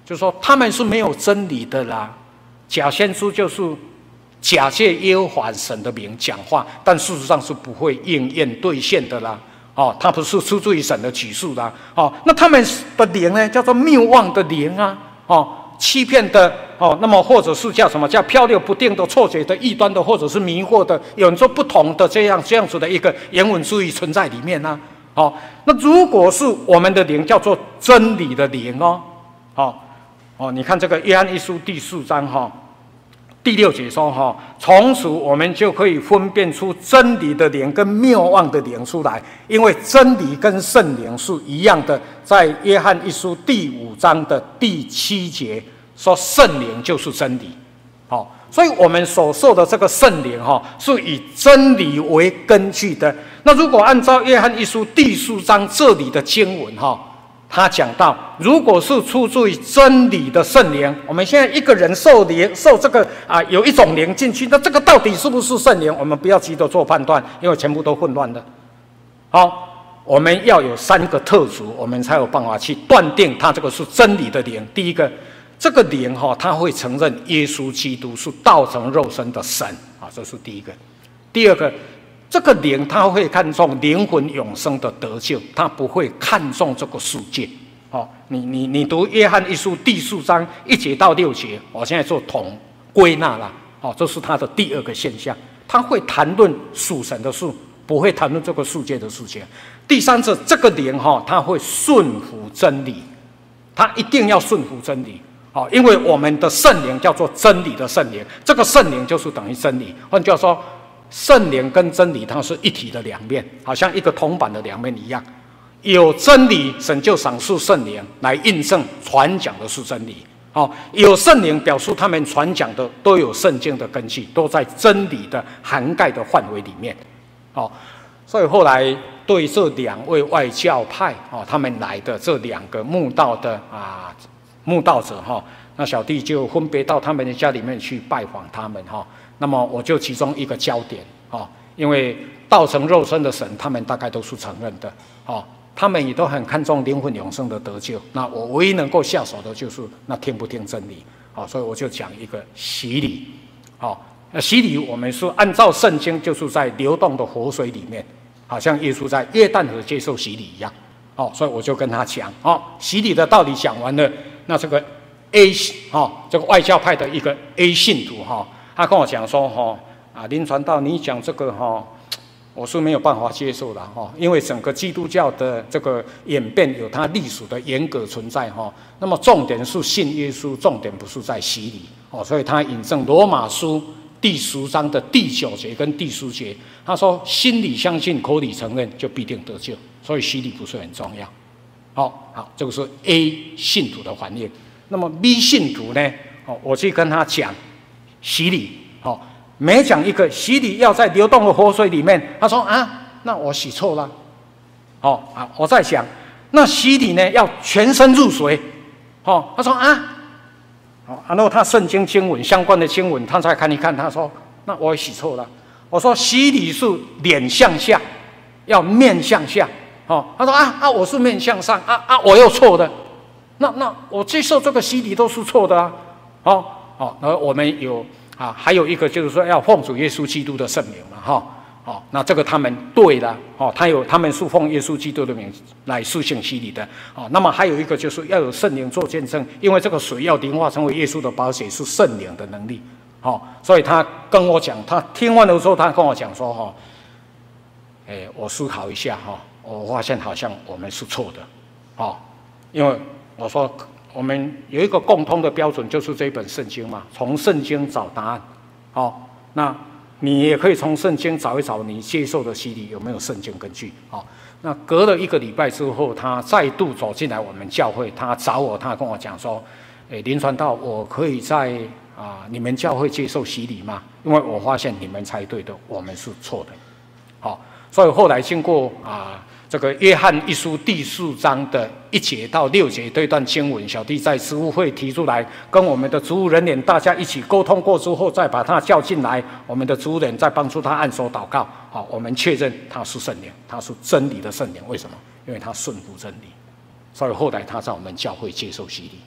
就说他们是没有真理的啦。假先知就是假借耶和华神的名讲话，但事实上是不会应验兑现的啦。哦，他不是出自于神的启示啦。哦，那他们的灵呢，叫做谬妄的灵啊。哦，欺骗的哦，那么或者是叫什么叫漂流不定的、错觉的、异端的，或者是迷惑的，有人说不同的这样这样子的一个言文主义存在里面呢、啊。哦，那如果是我们的灵，叫做真理的灵哦。哦哦，你看这个约翰一书第四章哈、哦，第六节说哈，从此我们就可以分辨出真理的灵跟谬妄的灵出来，因为真理跟圣灵是一样的。在约翰一书第五章的第七节说，圣灵就是真理。好、哦，所以我们所受的这个圣灵哈、哦，是以真理为根据的。那如果按照约翰一书第四章这里的经文哈、哦。他讲到，如果是出自于真理的圣灵，我们现在一个人受灵受这个啊有一种灵进去，那这个到底是不是圣灵？我们不要急着做判断，因为全部都混乱的。好，我们要有三个特质，我们才有办法去断定它这个是真理的灵。第一个，这个灵哈、哦，他会承认耶稣基督是道成肉身的神啊，这是第一个。第二个。这个灵他会看重灵魂永生的得救，他不会看重这个世界。哦，你你你读约翰一书第四章一节到六节，我现在做统归纳了。哦，这是他的第二个现象，他会谈论属神的事，不会谈论这个世界的事情。第三次，这个灵哈、哦，他会顺服真理，他一定要顺服真理。哦，因为我们的圣灵叫做真理的圣灵，这个圣灵就是等于真理。换句话说。圣灵跟真理它是一体的两面，好像一个铜板的两面一样。有真理，神就赏赐圣灵来印证传讲的是真理。哦，有圣灵表示他们传讲的都有圣经的根据，都在真理的涵盖的范围里面。哦，所以后来对这两位外教派哦，他们来的这两个慕道的啊慕道者哈、哦，那小弟就分别到他们的家里面去拜访他们哈。哦那么我就其中一个焦点哦，因为道成肉身的神，他们大概都是承认的哦，他们也都很看重灵魂永生的得救。那我唯一能够下手的就是那听不听真理哦，所以我就讲一个洗礼哦。那洗礼我们是按照圣经，就是在流动的活水里面，好像耶稣在约旦河接受洗礼一样哦，所以我就跟他讲哦，洗礼的道理讲完了，那这个 A 哦，这个外教派的一个 A 信徒哈。哦他跟我讲说，哈啊，林传道，你讲这个哈，我是没有办法接受的哈，因为整个基督教的这个演变有它历史的严格存在哈。那么重点是信耶稣，重点不是在洗礼哦，所以他引证罗马书第十章的第九节跟第十节，他说心里相信，口里承认，就必定得救，所以洗礼不是很重要。好，好，这个是 A 信徒的反应。那么 B 信徒呢？哦，我去跟他讲。洗礼，哦，每讲一个洗礼要在流动的活水里面，他说啊，那我洗错了，哦啊，我在想，那洗礼呢要全身入水，哦，他说啊，哦，然后他圣经经文相关的经文，他再看一看，他说那我洗错了，我说洗礼是脸向下，要面向下，哦，他说啊啊，我是面向上，啊啊，我又错的，那那我接受这个洗礼都是错的啊，哦。哦，然后我们有啊，还有一个就是说要奉主耶稣基督的圣名嘛，哈、哦，哦，那这个他们对了，哦，他有他们是奉耶稣基督的名来施行洗礼的，哦，那么还有一个就是要有圣灵做见证，因为这个水要灵化成为耶稣的宝血是圣灵的能力，哦，所以他跟我讲，他听完了之后，他跟我讲说，哈、哦，哎，我思考一下哈、哦，我发现好像我们是错的，哦，因为我说。我们有一个共通的标准，就是这一本圣经嘛，从圣经找答案。哦，那你也可以从圣经找一找你接受的洗礼有没有圣经根据。哦，那隔了一个礼拜之后，他再度走进来我们教会，他找我，他跟我讲说：“诶，林传道，我可以在啊、呃、你们教会接受洗礼吗？因为我发现你们才对的，我们是错的。”好、哦，所以后来经过啊。呃这个约翰一书第四章的一节到六节这段经文，小弟在职务会提出来，跟我们的职务人员大家一起沟通过之后，再把他叫进来，我们的职务人再帮助他按手祷告。好，我们确认他是圣灵，他是真理的圣灵。为什么？因为他顺服真理，所以后来他在我们教会接受洗礼。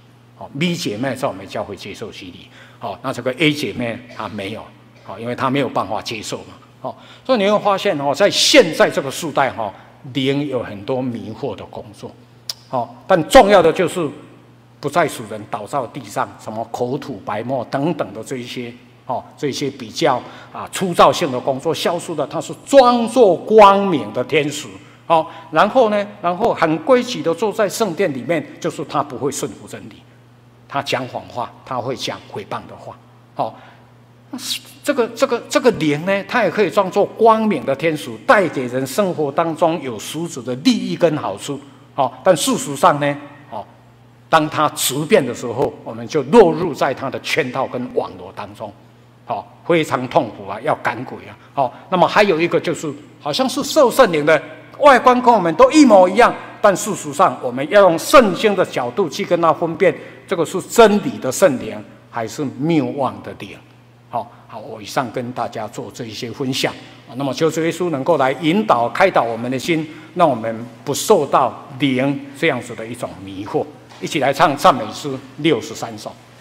好 ，B 姐妹在我们教会接受洗礼，好，那这个 A 姐妹她没有，好，因为她没有办法接受嘛，好，所以你会发现哦，在现在这个时代哈，灵有很多迷惑的工作，好，但重要的就是不再使人倒在地上，什么口吐白沫等等的这一些，哦，这些比较啊粗糙性的工作消失了，他是装作光明的天使。好，然后呢，然后很规矩的坐在圣殿里面，就是他不会顺服真理，他讲谎话，他会讲诽谤的话。好，这个这个这个灵呢，它也可以装作光明的天使，带给人生活当中有实质的利益跟好处。好，但事实上呢，哦，当他直变的时候，我们就落入在他的圈套跟网络当中。好，非常痛苦啊，要赶鬼啊。好，那么还有一个就是，好像是受圣灵的。外观跟我们都一模一样，但事实上，我们要用圣经的角度去跟他分辨，这个是真理的圣灵，还是谬妄的灵。好，好，我以上跟大家做这一些分享。那么，求主耶稣能够来引导、开导我们的心，让我们不受到灵这样子的一种迷惑。一起来唱赞美诗六十三首。